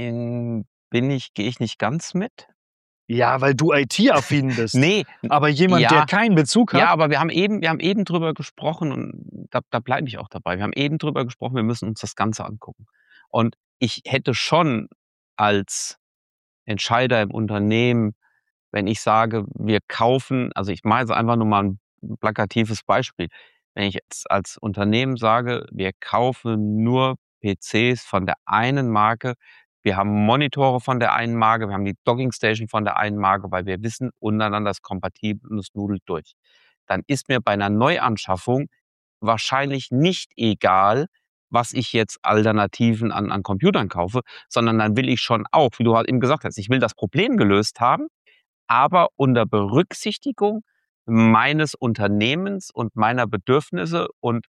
Gehe ich nicht ganz mit. Ja, weil du IT-affin bist. Ne, Aber jemand, der ja, keinen Bezug ja, hat. aber wir haben eben drüber gesprochen und da bleibe ich auch dabei. Wir haben eben drüber gesprochen, wir müssen uns das Ganze angucken. Und ich hätte schon als Entscheider im Unternehmen, wenn ich sage, wir kaufen, also, ich mache jetzt einfach nur mal 'n plakatives Beispiel. Wenn ich jetzt als Unternehmen sage, wir kaufen nur PCs von der einen Marke, wir haben Monitore von der einen Marke, wir haben die Dockingstation von der einen Marke, weil wir wissen, untereinander ist kompatibel und es nudelt durch. Dann ist mir bei 'ner Neuanschaffung wahrscheinlich nicht egal, was ich jetzt Alternativen an Computern kaufe, sondern dann will ich schon auch, wie du halt eben gesagt hast, ich will das Problem gelöst haben, aber unter Berücksichtigung meines Unternehmens und meiner Bedürfnisse und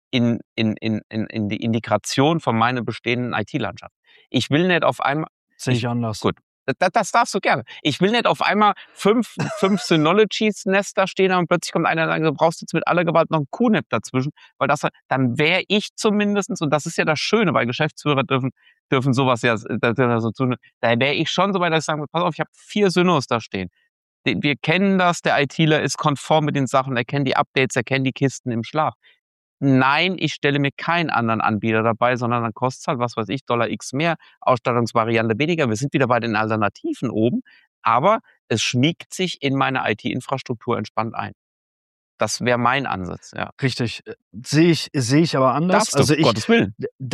in die Integration von meiner bestehenden IT-Landschaft. Ich will nicht auf einmal Sehe ich ich anders. gut, das darfst du gerne. Ich will nicht auf einmal fünf Synologies-Nester stehen haben und plötzlich kommt einer und sagt: „Du brauchst jetzt mit aller Gewalt noch 'n QNAP dazwischen“, weil das dann wäre ich zumindestens, und das ist ja das Schöne, weil Geschäftsführer dürfen so was ja so tun. Da wäre ich schon so weit, dass ich sagen würde: „Pass auf, ich habe 4 Synos da stehen. Wir kennen das, der ITler ist konform mit den Sachen, er kennt die Updates, er kennt die Kisten im Schlaf. Nein, ich stelle mir keinen anderen Anbieter dabei, sondern dann kostet's halt, was weiß ich, Dollar X mehr, Ausstattungsvariante weniger. Wir sind wieder bei den Alternativen oben, aber es schmiegt sich in meine IT-Infrastruktur entspannt ein. Das wäre mein Ansatz, ja. Richtig. Sehe ich aber anders. Darfst du, Also, um Gottes Willen.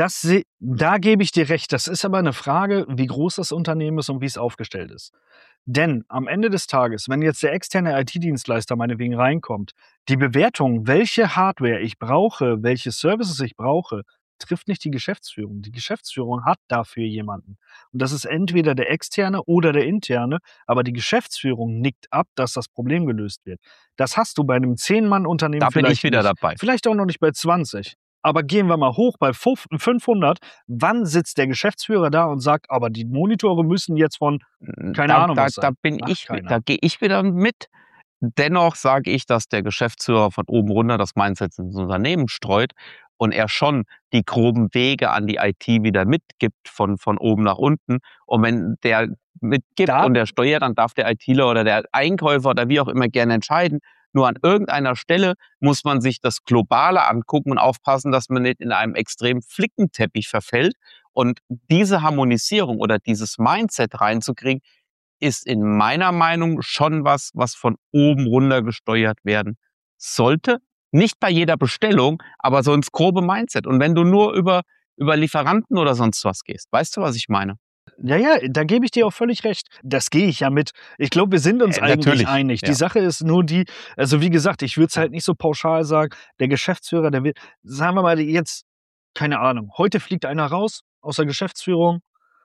da gebe ich dir recht. Das ist aber 'ne Frage, wie groß das Unternehmen ist und wie's aufgestellt ist. Denn am Ende des Tages, wenn jetzt der externe IT-Dienstleister meinetwegen reinkommt, die Bewertung, welche Hardware ich brauche, welche Services ich brauche, trifft nicht die Geschäftsführung. Die Geschäftsführung hat dafür jemanden. Und das ist entweder der externe oder der interne, aber die Geschäftsführung nickt ab, dass das Problem gelöst wird. Das hast du bei 'nem 10-Mann-Unternehmen Da bin ich vielleicht wieder nicht. dabei. Vielleicht auch noch nicht bei 20. Aber gehen wir mal hoch bei 500. Wann sitzt der Geschäftsführer da und sagt: „Aber die Monitore müssen jetzt von“ keine Da Ahnung da was da sein? bin Macht ich keiner. da gehe ich wieder mit. Dennoch sage ich, dass der Geschäftsführer von oben runter das Mindset ins Unternehmen streut und er schon die groben Wege an die IT wieder mitgibt von oben nach unten. Und wenn der mitgibt Da und der steuert, dann darf der ITler oder der Einkäufer oder wie auch immer gerne entscheiden. Nur an irgendeiner Stelle muss man sich das Globale angucken und aufpassen, dass man nicht in einem extremen Flickenteppich verfällt. Und diese Harmonisierung oder dieses Mindset reinzukriegen, ist in meiner Meinung schon was von oben runter gesteuert werden sollte. Nicht bei jeder Bestellung, aber so ins grobe Mindset. Und wenn du nur über Lieferanten oder sonst was gehst, weißt du, was ich meine? ja, ja, da gebe ich dir auch völlig recht. Das gehe ich ja mit. Ich glaube, wir sind uns eigentlich Natürlich, einig. Die ja, Sache ist nur die, also, wie gesagt, ich würde es ja, halt nicht so pauschal sagen, der Geschäftsführer, der wird, sagen wir mal jetzt, keine Ahnung, heute fliegt einer raus aus der Geschäftsführung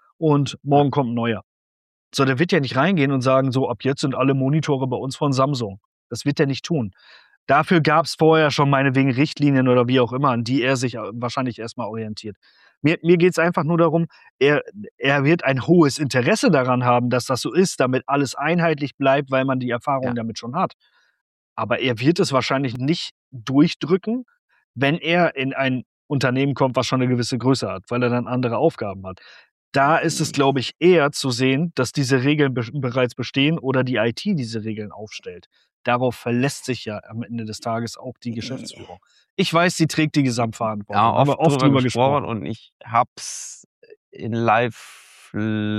und ja, morgen kommt 'n neuer. So, der wird ja nicht reingehen und sagen: „So, ab jetzt sind alle Monitore bei uns von Samsung.“ Das wird der nicht tun. Dafür gab's vorher schon meinetwegen Richtlinien oder wie auch immer, an die er sich, wahrscheinlich erst mal orientiert. Mir geht's einfach nur darum, er er wird ein hohes Interesse daran haben, dass das so ist, damit alles einheitlich bleibt, weil man die Erfahrung ja, damit schon hat. Aber er wird es wahrscheinlich nicht durchdrücken, wenn er in ein Unternehmen kommt, was schon 'ne gewisse Größe hat, weil er dann andere Aufgaben hat. da ist es, glaube ich, eher zu sehen, dass diese Regeln bereits bestehen oder die IT diese Regeln aufstellt. Darauf verlässt sich ja am Ende des Tages auch die Geschäftsführung. Ich weiß, sie trägt die Ja, Gesamtverantwortung, haben oft wir oft drüber drüber gesprochen gesprochen. und ich habe es in live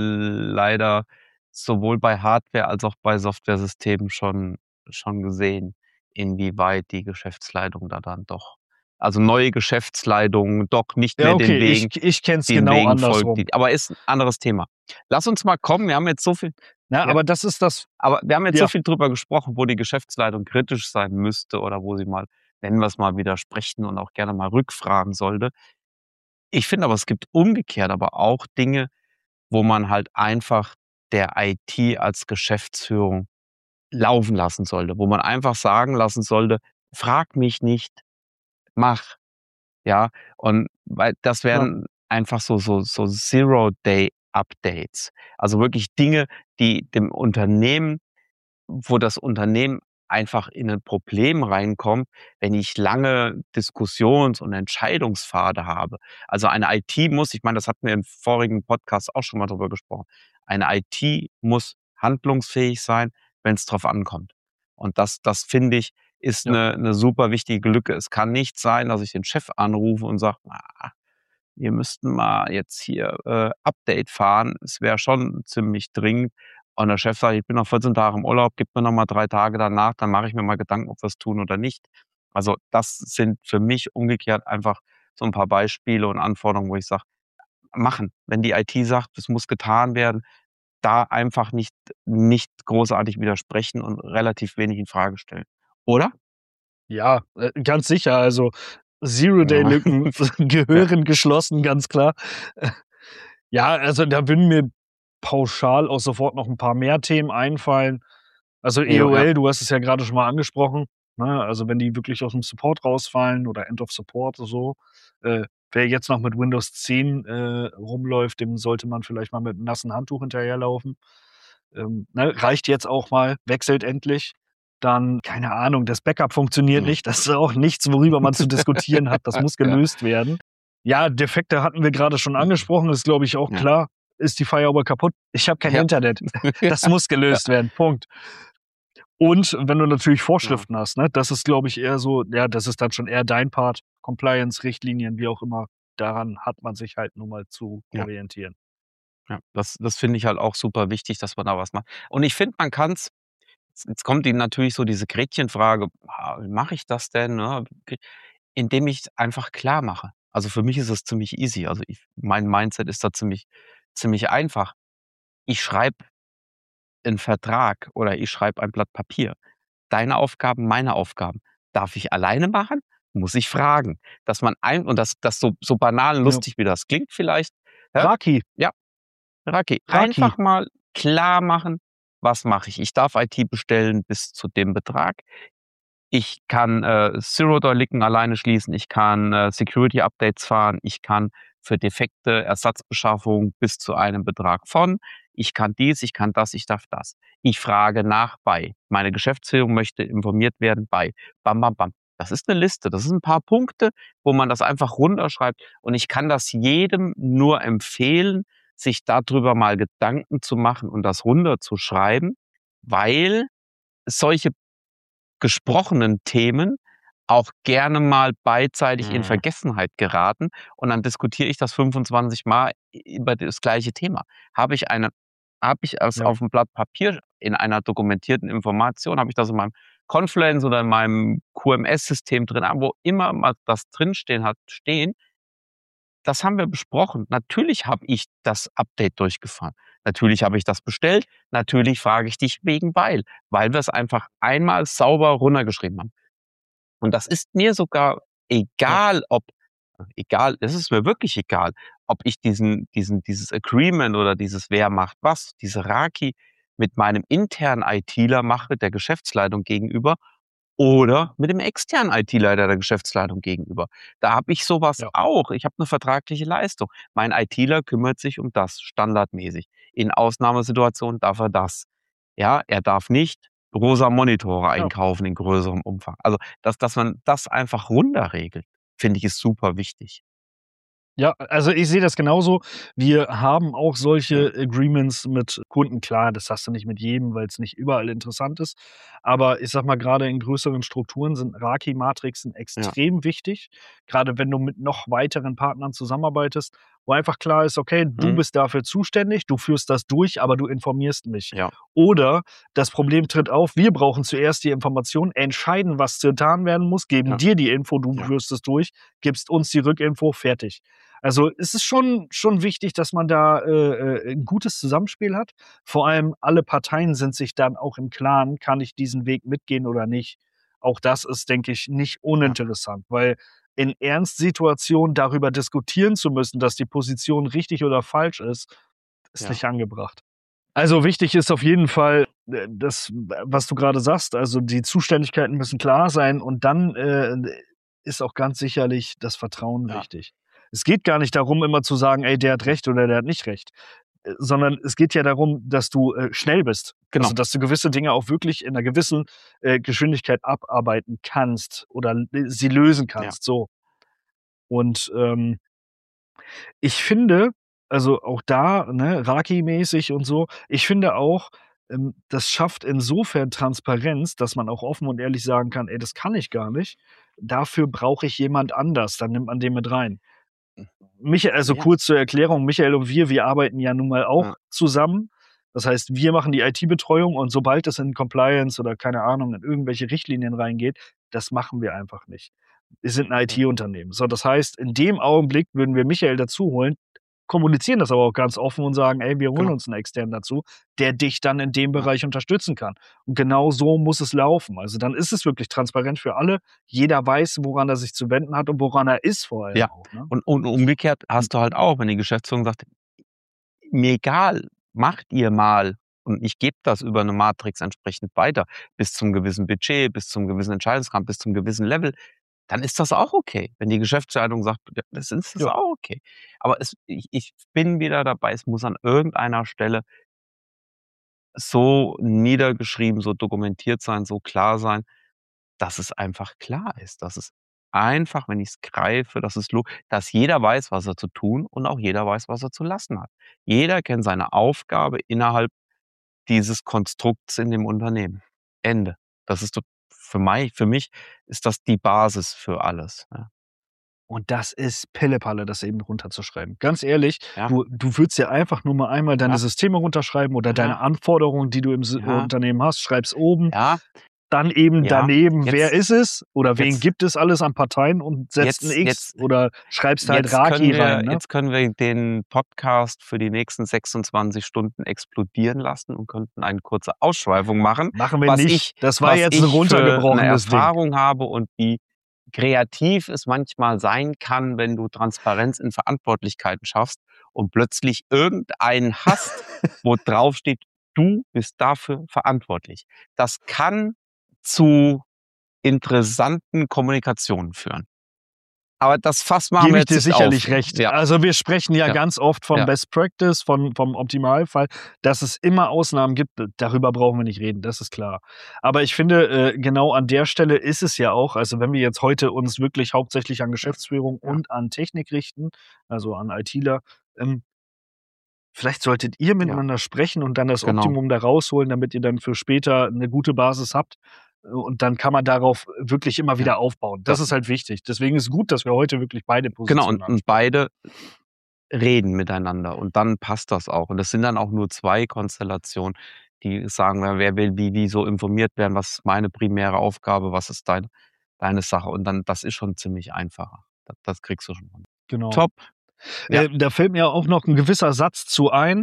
leider sowohl bei Hardware als auch bei Softwaresystemen schon gesehen, inwieweit die Geschäftsleitung da dann doch also neue Geschäftsleitung doch nicht Ja, mehr okay, ich kenne es den genau Wegen folgt, andersrum. aber ist 'n anderes Thema. Lass uns mal kommen, wir haben jetzt so viel Ja, ja, aber das ist das aber wir haben jetzt so ja, viel drüber gesprochen, wo die Geschäftsleitung kritisch sein müsste oder wo sie mal, nennen wir's mal, widersprechen und auch gerne mal rückfragen sollte. Ich finde aber, es gibt umgekehrt aber auch Dinge, wo man halt einfach der IT als Geschäftsführung laufen lassen sollte, wo man einfach sagen lassen sollte: „Frag mich nicht, mach.“ Ja, und weil das ja, wären einfach so Zero-Day-Updates. Also wirklich Dinge, die dem Unternehmen wo das Unternehmen einfach in ein Problem reinkommt, wenn ich lange Diskussions und Entscheidungspfade habe. Also, eine IT muss ich meine, das hatten wir im vorigen Podcast auch schon mal drüber gesprochen. Eine IT muss handlungsfähig sein, wenn's drauf ankommt. Und das finde ich, ist ja. 'ne super wichtige Lücke. Es kann nicht sein, dass ich den Chef anrufe und sage: „Ah, wir müssten mal jetzt hier, Update fahren. Es wäre schon ziemlich dringend.“ Und der Chef sagt: „Ich bin noch 14 Tage im Urlaub, gib mir noch mal 3 Tage danach, dann mache ich mir mal Gedanken, ob wir's tun oder nicht.“ Also, das sind für mich umgekehrt einfach so 'n paar Beispiele und Anforderungen, wo ich sage: „Machen.“ Wenn die IT sagt, es muss getan werden, da einfach nicht großartig widersprechen und relativ wenig in Frage stellen. Oder? Ja, ganz sicher. Also, Zero-Day-Lücken Ja, gehören geschlossen, ganz klar. Äh, ja, also, da würden mir pauschal auch sofort noch 'n paar mehr Themen einfallen. Also, ja. EOL, du hast es ja grade schon mal angesprochen, ne? Also, wenn die wirklich aus'm Support rausfallen oder End of Support so, wer jetzt noch mit Windows 10, rumläuft, dem sollte man vielleicht mal mit 'nem nassen Handtuch hinterherlaufen. Ne, reicht jetzt auch mal, wechselt endlich. Dann, keine Ahnung, das Backup funktioniert Mhm. nicht. Das ist auch nichts, worüber man zu diskutieren hat. Das muss Ja. gelöst werden. Ja, Defekte hatten wir grade schon angesprochen, ist, glaube ich, auch Ja. klar. Ist die Firewall kaputt? Ich habe kein Ja. Internet. Ja. Das muss Ja. gelöst werden, Punkt. Und wenn du natürlich Ja. Vorschriften hast, ne, das ist, glaube ich, eher so ja, das ist dann schon eher dein Part. Compliance, Richtlinien, wie auch immer. Daran hat man sich halt nun mal zu Ja. orientieren. Ja, das finde ich halt auch super wichtig, dass man da was macht. Und ich finde, man kann's jetzt kommt die natürlich so diese Gretchenfrage: „Ah, wie mache ich das denn, ne?“ Indem ich's einfach klar mache. Also, für mich ist es ziemlich easy. Also, mein Mindset ist da ziemlich einfach. Ich schreibe 'n Vertrag oder ich schreibe ein Blatt Papier. Deine Aufgaben, meine Aufgaben. Darf ich alleine machen? Muss ich fragen. Dass man und das so banal und Ja. lustig wie das klingt vielleicht, ja? Raki, Ja. Raki, Raki. einfach mal klar machen, was mache ich? Ich darf IT bestellen bis zu dem Betrag. Ich kann, Zero-Day-Lücken alleine schließen. Ich kann, Security-Updates fahren. Ich kann für defekte Ersatzbeschaffung bis zu einem Betrag von. Ich kann dies, ich kann das, ich darf das. Ich frage nach bei. Meine Geschäftsführung möchte informiert werden bei. Bam, bam, bam. Das ist 'ne Liste. Das sind 'n paar Punkte, wo man das einfach runterschreibt. Und ich kann das jedem nur empfehlen, sich da drüber mal Gedanken zu machen und das runterzuschreiben, weil solche gesprochenen Themen auch gerne mal beidseitig in Mhm. Vergessenheit geraten und dann diskutiere ich das 25 Mal über das gleiche Thema. Habe ich es Ja. auf'm Blatt Papier in einer dokumentierten Information, habe ich das in meinem Confluence oder in meinem QMS-System drin, wo immer mal das drinstehen hat stehen, das haben wir besprochen. Natürlich habe ich das Update durchgefahren. Natürlich habe ich das bestellt. Natürlich frage ich dich wegen weil wir es einfach einmal sauber runtergeschrieben haben. Und das ist mir sogar Ja. egal, es ist mir wirklich egal, ob ich dieses Agreement oder dieses Wer macht was, diese Raki mit meinem internen ITler mache, der Geschäftsleitung gegenüber oder mit dem externen IT-Leiter der Geschäftsleitung gegenüber. Da habe ich sowas Ja. auch. Ich habe 'ne vertragliche Leistung. Mein ITler kümmert sich um das standardmäßig. In Ausnahmesituationen darf er das. Ja, er darf nicht rosa Monitore Ja. einkaufen in größerem Umfang. Also, dass man das einfach runterregelt, finde ich, ist super wichtig. Ja, also ich sehe das genauso. Wir haben auch solche Agreements mit Kunden. Klar, das hast du nicht mit jedem, weil es nicht überall interessant ist. Aber ich sage mal, gerade in größeren Strukturen sind Raki-Matrixen Ja. extrem wichtig. Gerade wenn du mit noch weiteren Partnern zusammenarbeitest, wo einfach klar ist, okay, du Mhm. bist dafür zuständig, du führst das durch, aber du informierst mich. Ja. Oder das Problem tritt auf, wir brauchen zuerst die Information, entscheiden, was getan werden muss, geben Ja. dir die Info, du Ja. führst es durch, gibst uns die Rückinfo, fertig. Also, es ist schon wichtig, dass man da, 'n gutes Zusammenspiel hat. Vor allem alle Parteien sind sich dann auch im Klaren: „Kann ich diesen Weg mitgehen oder nicht?“ Auch das ist, denke ich, nicht Ja. uninteressant, weil in Ernstsituationen darüber diskutieren zu müssen, dass die Position richtig oder falsch ist Ja. nicht angebracht. Also, wichtig ist auf jeden Fall, das, was du grade sagst, also, die Zuständigkeiten müssen klar sein und dann, ist auch ganz sicherlich das Vertrauen Ja. wichtig. Es geht gar nicht darum, immer zu sagen: „Ey, der hat recht oder der hat nicht recht“, sondern es geht ja darum, dass du, schnell bist. Genau. Also, dass du gewisse Dinge auch wirklich in 'ner gewissen, Geschwindigkeit abarbeiten kannst oder sie lösen Ja. kannst, so. Und, ich finde, also auch da, ne, Raki-mäßig und so, ich finde auch, das schafft insofern Transparenz, dass man auch offen und ehrlich sagen kann: „Ey, das kann ich gar nicht. Dafür brauche ich jemand anders.“ Dann nimmt man den mit rein. Also Ja. kurz zur Erklärung, Michael und wir arbeiten ja nun mal Ja. auch zusammen. Das heißt, wir machen die IT-Betreuung und sobald es in Compliance oder keine Ahnung, in irgendwelche Richtlinien reingeht, das machen wir einfach nicht. Wir sind 'n Okay. IT-Unternehmen. So, das heißt, in dem Augenblick würden wir Michael dazu holen, kommunizieren das aber auch ganz offen und sagen: „Ey, wir holen Genau. uns 'n Externen dazu, der dich dann in dem Ja. Bereich unterstützen kann.“ Und genau so muss es laufen. Also, dann ist es wirklich transparent für alle. Jeder weiß, woran er sich zu wenden hat und woran er ist vor allem Ja. auch, ne? Und umgekehrt hast du halt auch, wenn die Geschäftsführung sagt: „Mir egal, macht ihr mal und ich gebe das über 'ne Matrix entsprechend weiter bis zum gewissen Budget, bis zum gewissen Entscheidungsrahmen, bis zum gewissen Level“, dann ist das auch okay. Wenn die Geschäftsleitung sagt, ja, das ist das Ja. auch okay. Aber ich bin wieder dabei, es muss an irgendeiner Stelle so niedergeschrieben, so dokumentiert sein, so klar sein, dass es einfach klar ist, dass es einfach, wenn ich's greife, dass jeder weiß, was er zu tun und auch jeder weiß, was er zu lassen hat. Jeder kennt seine Aufgabe innerhalb dieses Konstrukts in dem Unternehmen. Ende. Das ist für mich ist das die Basis für alles, ja. Und das ist Pillepalle, das eben runterzuschreiben. Ganz ehrlich, Ja, du würdest ja einfach nur mal einmal deine ja, Systeme runterschreiben oder deine ja, Anforderungen, die du im ja, Unternehmen hast, schreib's oben. ja, Dann eben ja. daneben, wer Jetzt ist es oder wen jetzt gibt es alles an Parteien und setzt 'n jetzt X jetzt oder schreibst halt Raki rein, ne? Jetzt können wir den Podcast für die nächsten 26 Stunden explodieren lassen und könnten eine kurze Ausschweifung machen, Machen wir was nicht. ich Das war was jetzt 'n ich für 'ne runtergebrochenes Ding. Erfahrung habe und wie kreativ es manchmal sein kann, wenn du Transparenz in Verantwortlichkeiten schaffst und plötzlich irgendeinen hast, wo draufsteht: „Du bist dafür verantwortlich.“ Das kann zu interessanten Kommunikationen führen. Aber das Fass machen Gebe wir ich jetzt dir nicht auf. sicherlich recht. Ja, Also, wir sprechen ja ja, ganz oft von ja, Best Practice, vom Optimalfall. Dass es immer Ausnahmen gibt, darüber brauchen wir nicht reden, das ist klar. Aber ich finde, genau an der Stelle ist es ja auch, also, wenn wir jetzt heute uns wirklich hauptsächlich an ja, Geschäftsführung ja, und an Technik richten, also, an ITler, vielleicht solltet ihr ja, miteinander sprechen und dann das genau. Optimum da rausholen, damit ihr dann für später 'ne gute Basis habt. Und dann kann man darauf wirklich immer Ja, wieder aufbauen. da Das ist halt wichtig. Deswegen ist gut, dass wir heute wirklich beide genau Positionen und ansprechen. beide reden miteinander und dann passt das auch. Und das sind dann auch nur 2 Konstellationen, die sagen: „Wer will wie so informiert werden? Was ist meine primäre Aufgabe? Was ist deine Sache?“ Und dann das ist schon ziemlich einfacher. Das kriegst du schon hin. Genau. Top. Ja, Da fällt mir auch noch 'n gewisser Satz zu ein.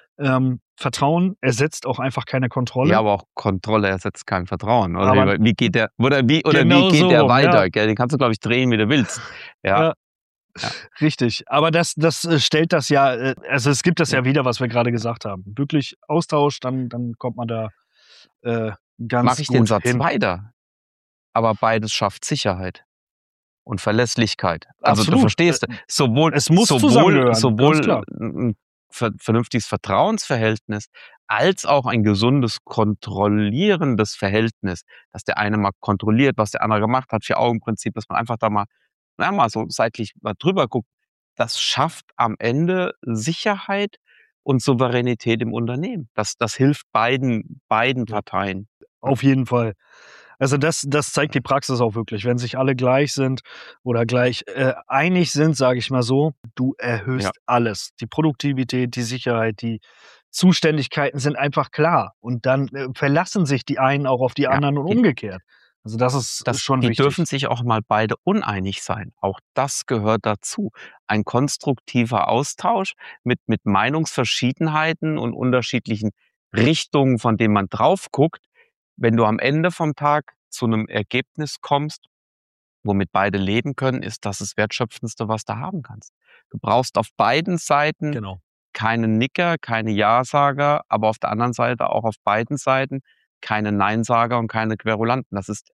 Vertrauen ersetzt auch einfach keine ja, Kontrolle. aber auch Kontrolle ersetzt kein Vertrauen. Oder Aber wie geht der wie genau geht so der rum, ja, weiter, gell? Den kannst du, glaube ich, drehen, wie du willst. Ja, ja, ja, richtig. Aber stellt das ja, also, es gibt das ja. ja wieder, was wir grade gesagt haben. Wirklich Austausch, dann kommt man da, äh, Mache ganz ich den gut Satz hin. weiter, aber beides schafft Sicherheit und Verlässlichkeit. Also, du Absolut. verstehst, Es muss zusammengehören, ganz sowohl klar. 'n vernünftiges Vertrauensverhältnis als auch ein gesundes kontrollierendes Verhältnis, dass der eine mal kontrolliert, was der andere gemacht hat, 4-Augen-Prinzip, dass man einfach da mal so seitlich mal drüber guckt. das schafft am Ende Sicherheit und Souveränität im Unternehmen. Das hilft beiden Ja. Parteien. Auf jeden Fall. Also das zeigt die Praxis auch wirklich. Wenn sich alle gleich sind oder gleich, einig sind, sage ich mal so, du Ja. erhöhst alles. Die Produktivität, die Sicherheit, die Zuständigkeiten sind einfach klar. Und dann, verlassen sich die einen auch auf die Ja, anderen und die umgekehrt. Also das ist schon die dürfen wichtig. sich auch mal beide uneinig sein. Auch das gehört dazu. Ein konstruktiver Austausch mit Meinungsverschiedenheiten und unterschiedlichen Richtungen, von denen man drauf guckt. Wenn du am Ende vom Tag zu einem Ergebnis kommst, womit beide leben können, ist das das Wertschöpfendste, was du haben kannst. Du brauchst auf beiden Seiten Genau. keine Nicker, keine Ja-Sager, aber auf der anderen Seite auch auf beiden Seiten keine Nein-Sager und keine Querulanten. Das ist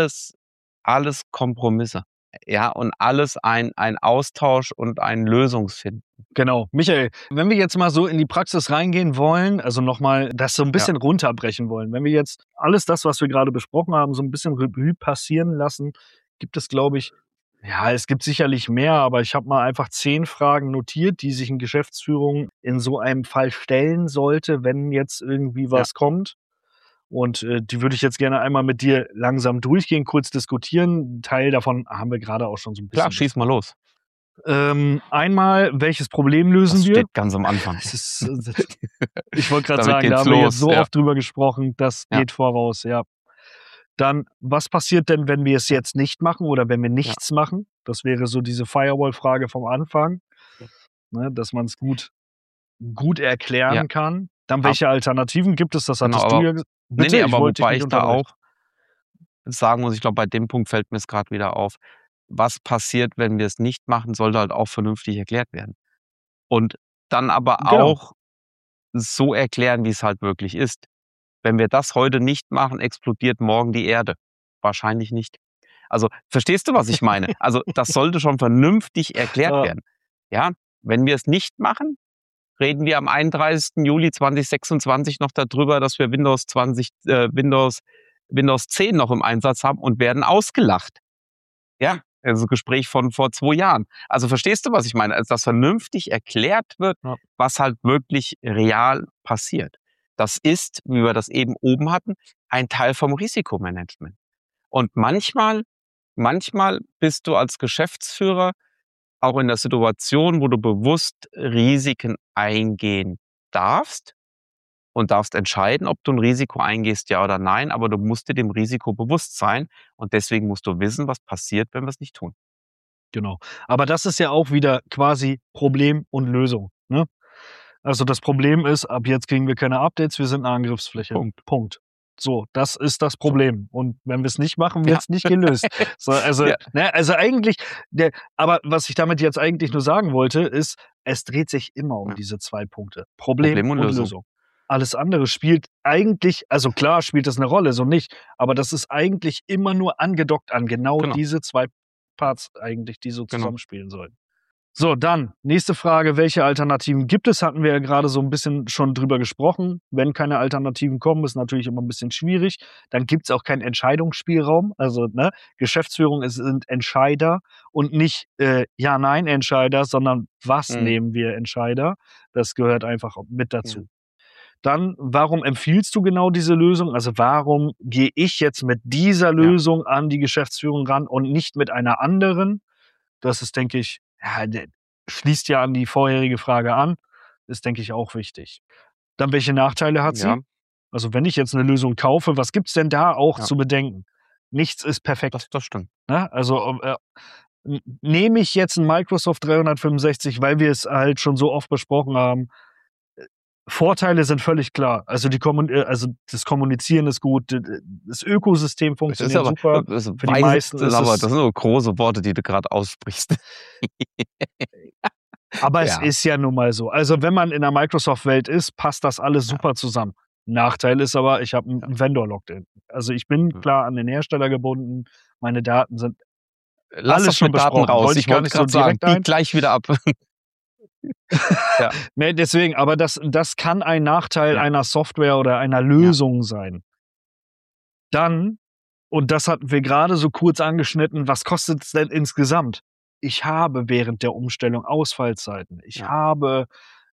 alles Kompromisse. Ja, und alles ein Austausch und ein Lösungsfinden. Genau. Michael, wenn wir jetzt mal so in die Praxis reingehen wollen, also nochmal das so ein Ja, bisschen runterbrechen wollen. Wenn wir jetzt alles das, was wir gerade besprochen haben, so ein bisschen Revue passieren lassen, gibt es, glaube ich, ja, es gibt sicherlich mehr, aber ich habe mal einfach 10 Fragen notiert, die sich 'n Geschäftsführung in so einem Fall stellen sollte, wenn jetzt irgendwie ja. was kommt. Und, die würde ich jetzt gerne einmal mit dir langsam durchgehen, kurz diskutieren. 'N Teil davon haben wir gerade auch schon so ein Klar, bisschen schieß mal besprochen. los. Einmal, welches Problem lösen Das wir? steht ganz am Anfang. Es ist, ich wollte gerade Damit sagen, da geht's haben wir jetzt los. so Ja, oft drüber gesprochen, das ja, geht voraus, ja. Dann, was passiert denn, wenn wir es ja, jetzt nicht machen oder wenn wir ja, nichts machen? Das wäre so diese Firewall-Frage vom Anfang, ja. ne, dass man's gut Ja, erklären kann. Dann, ab welche Alternativen gibt es? Das genau, hattest du aber ja ges ne, bitte, ne, ich aber wollte dich wobei nicht ich da unterbrechen. auch sagen muss, ich glaube, bei dem Punkt fällt mir's grad wieder auf. Was passiert, wenn wir es nicht machen, sollte halt auch vernünftig erklärt werden. Und dann aber Genau, auch so erklären, wie's halt wirklich ist. Wenn wir das heute nicht machen, explodiert morgen die Erde. Wahrscheinlich nicht. Also, verstehst du, was ich meine? Also, das sollte schon vernünftig erklärt ja, werden. Ja, wenn wir es nicht machen, reden wir am 31. Juli 2026 noch darüber, dass wir Windows 10 noch im Einsatz haben und werden ausgelacht. Ja, also Gespräch von vor 2 Jahren. Also, verstehst du, was ich meine? Also, dass vernünftig erklärt wird, ja, was halt wirklich real passiert. Das ist, wie wir das eben oben hatten, ein Teil vom Risikomanagement. Und manchmal bist du als Geschäftsführer auch in der Situation, wo du bewusst Risiken eingehen darfst und darfst entscheiden, ob du ein Risiko eingehst, ja oder nein, aber du musst dir dem Risiko bewusst sein und deswegen musst du wissen, was passiert, wenn wir es nicht tun. genau. Aber das ist ja auch wieder quasi Problem und Lösung, ne? Also, das Problem ist, ab jetzt kriegen wir keine Updates, wir sind 'ne Angriffsfläche. Punkt. Punkt. So, das ist das So. Problem. Und wenn wir's nicht machen, Ja. wird's nicht gelöst. So, also, Ja, ne, also eigentlich aber was ich damit jetzt eigentlich nur sagen wollte, ist, es dreht sich immer um ja. diese 2 Punkte: Problem Problem und und Lösung. Lösung. Alles andere spielt eigentlich, also klar spielt das 'ne Rolle, so nicht, aber das ist eigentlich immer nur angedockt an genau Genau, diese 2 Parts eigentlich, die so genau. zusammenspielen sollen. So, dann nächste Frage: Welche Alternativen gibt es? Hatten wir ja grade so 'n bisschen schon drüber gesprochen. Wenn keine Alternativen kommen, ist natürlich immer 'n bisschen schwierig. Dann gibt's auch keinen Entscheidungsspielraum. Also, ne, Geschäftsführung sind Entscheider und nicht, Ja-Nein-Entscheider, sondern was Mhm. nehmen wir Entscheider? Das gehört einfach auch mit Ja, dazu. Dann, warum empfiehlst du genau diese Lösung? Also, warum gehe ich jetzt mit dieser ja, Lösung an die Geschäftsführung ran und nicht mit einer anderen? Das ist, denke ich, ja, schließt ja an die vorherige Frage an, ist, denke ich, auch wichtig. Dann, welche Nachteile hat ja, sie? Also, wenn ich jetzt 'ne Lösung kaufe, was gibt's denn da auch ja. zu bedenken? Nichts ist perfekt, Das stimmt. ne? Also, n nehme ich jetzt 'n Microsoft 365, weil wir es halt schon so oft besprochen haben. Vorteile sind völlig klar. Also, also, das Kommunizieren ist gut, das Ökosystem Es ist funktioniert aber super. das Für die weiß meisten das ist aber es das sind nur große Worte, die du grad aussprichst. aber es Ja, ist ja nun mal so. Also, wenn man in der Microsoft-Welt ist, passt das alles ja, super zusammen. Nachteil ist aber, ich habe 'n ja. Vendor-Locked-in. Also, ich bin Mhm. klar an den Hersteller gebunden. Meine Daten sind Lass alles das schon mit Daten besprochen. raus. Wollte ich Ich gar wollte nicht so grad sagen, direkt bieg ein. gleich wieder ab. Ja, Ne, deswegen, aber das kann ein Nachteil ja, einer Software oder einer ja, Lösung sein. Dann, und das hatten wir grade so kurz angeschnitten, was kostet's denn insgesamt? ich habe während der Umstellung Ausfallzeiten. Ich Ja. habe,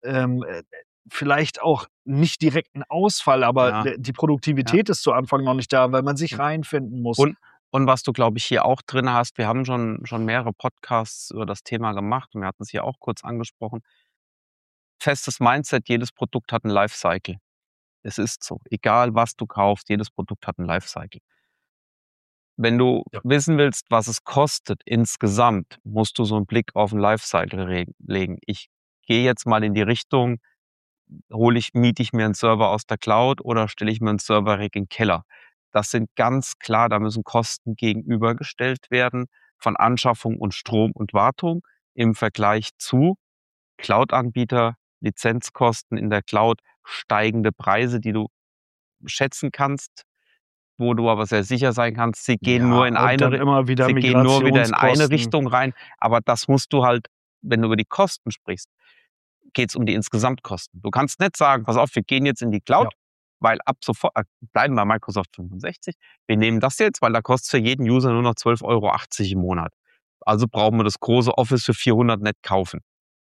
vielleicht auch nicht direkt 'n Ausfall, aber Ja. die Ja. Produktivität ist zu Anfang noch nicht da, weil man sich Hm. reinfinden muss. Und was du, glaube ich, hier auch drin hast, wir haben schon mehrere Podcasts über das Thema gemacht und wir hatten es hier auch kurz angesprochen. Festes Mindset, jedes Produkt hat 'n Lifecycle. Es ist so. Egal, was du kaufst, jedes Produkt hat 'n Lifecycle. Wenn du Ja. wissen willst, was es kostet insgesamt, musst du so 'n Blick auf 'n Lifecycle legen. Ich gehe jetzt mal in die Richtung, miete ich mir 'n Server aus der Cloud oder stelle ich mir 'n Server-Rack in 'n Keller? Das sind ganz klar, da müssen Kosten gegenübergestellt werden von Anschaffung und Strom und Wartung im Vergleich zu Cloud-Anbieter, Lizenzkosten in der Cloud, steigende Preise, die du schätzen kannst, wo du aber sehr sicher sein kannst, sie gehen Ja, nur in und eine dann Ri immer wieder sie gehen nur wieder in eine Migrationskosten. Richtung rein. Aber das musst du halt, wenn du über die Kosten sprichst, geht's um die Insgesamtkosten. Du kannst nicht sagen: „Pass auf, wir gehen jetzt in die Ja. Cloud, weil ab sofort bleiben bei Microsoft 65. Wir nehmen das jetzt, weil da kostet's für jeden User nur noch 12,80 € im Monat. Also brauchen wir das große Office für 400 nicht kaufen.“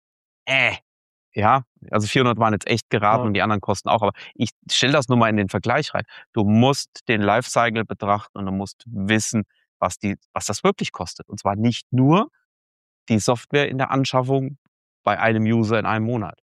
Ja, also 400 waren jetzt echt geraten Ja. und die anderen Kosten auch, aber ich stelle das nur mal in den Vergleich rein. Du musst den Lifecycle betrachten und du musst wissen, was das wirklich kostet. Und zwar nicht nur die Software in der Anschaffung bei einem User in einem Monat.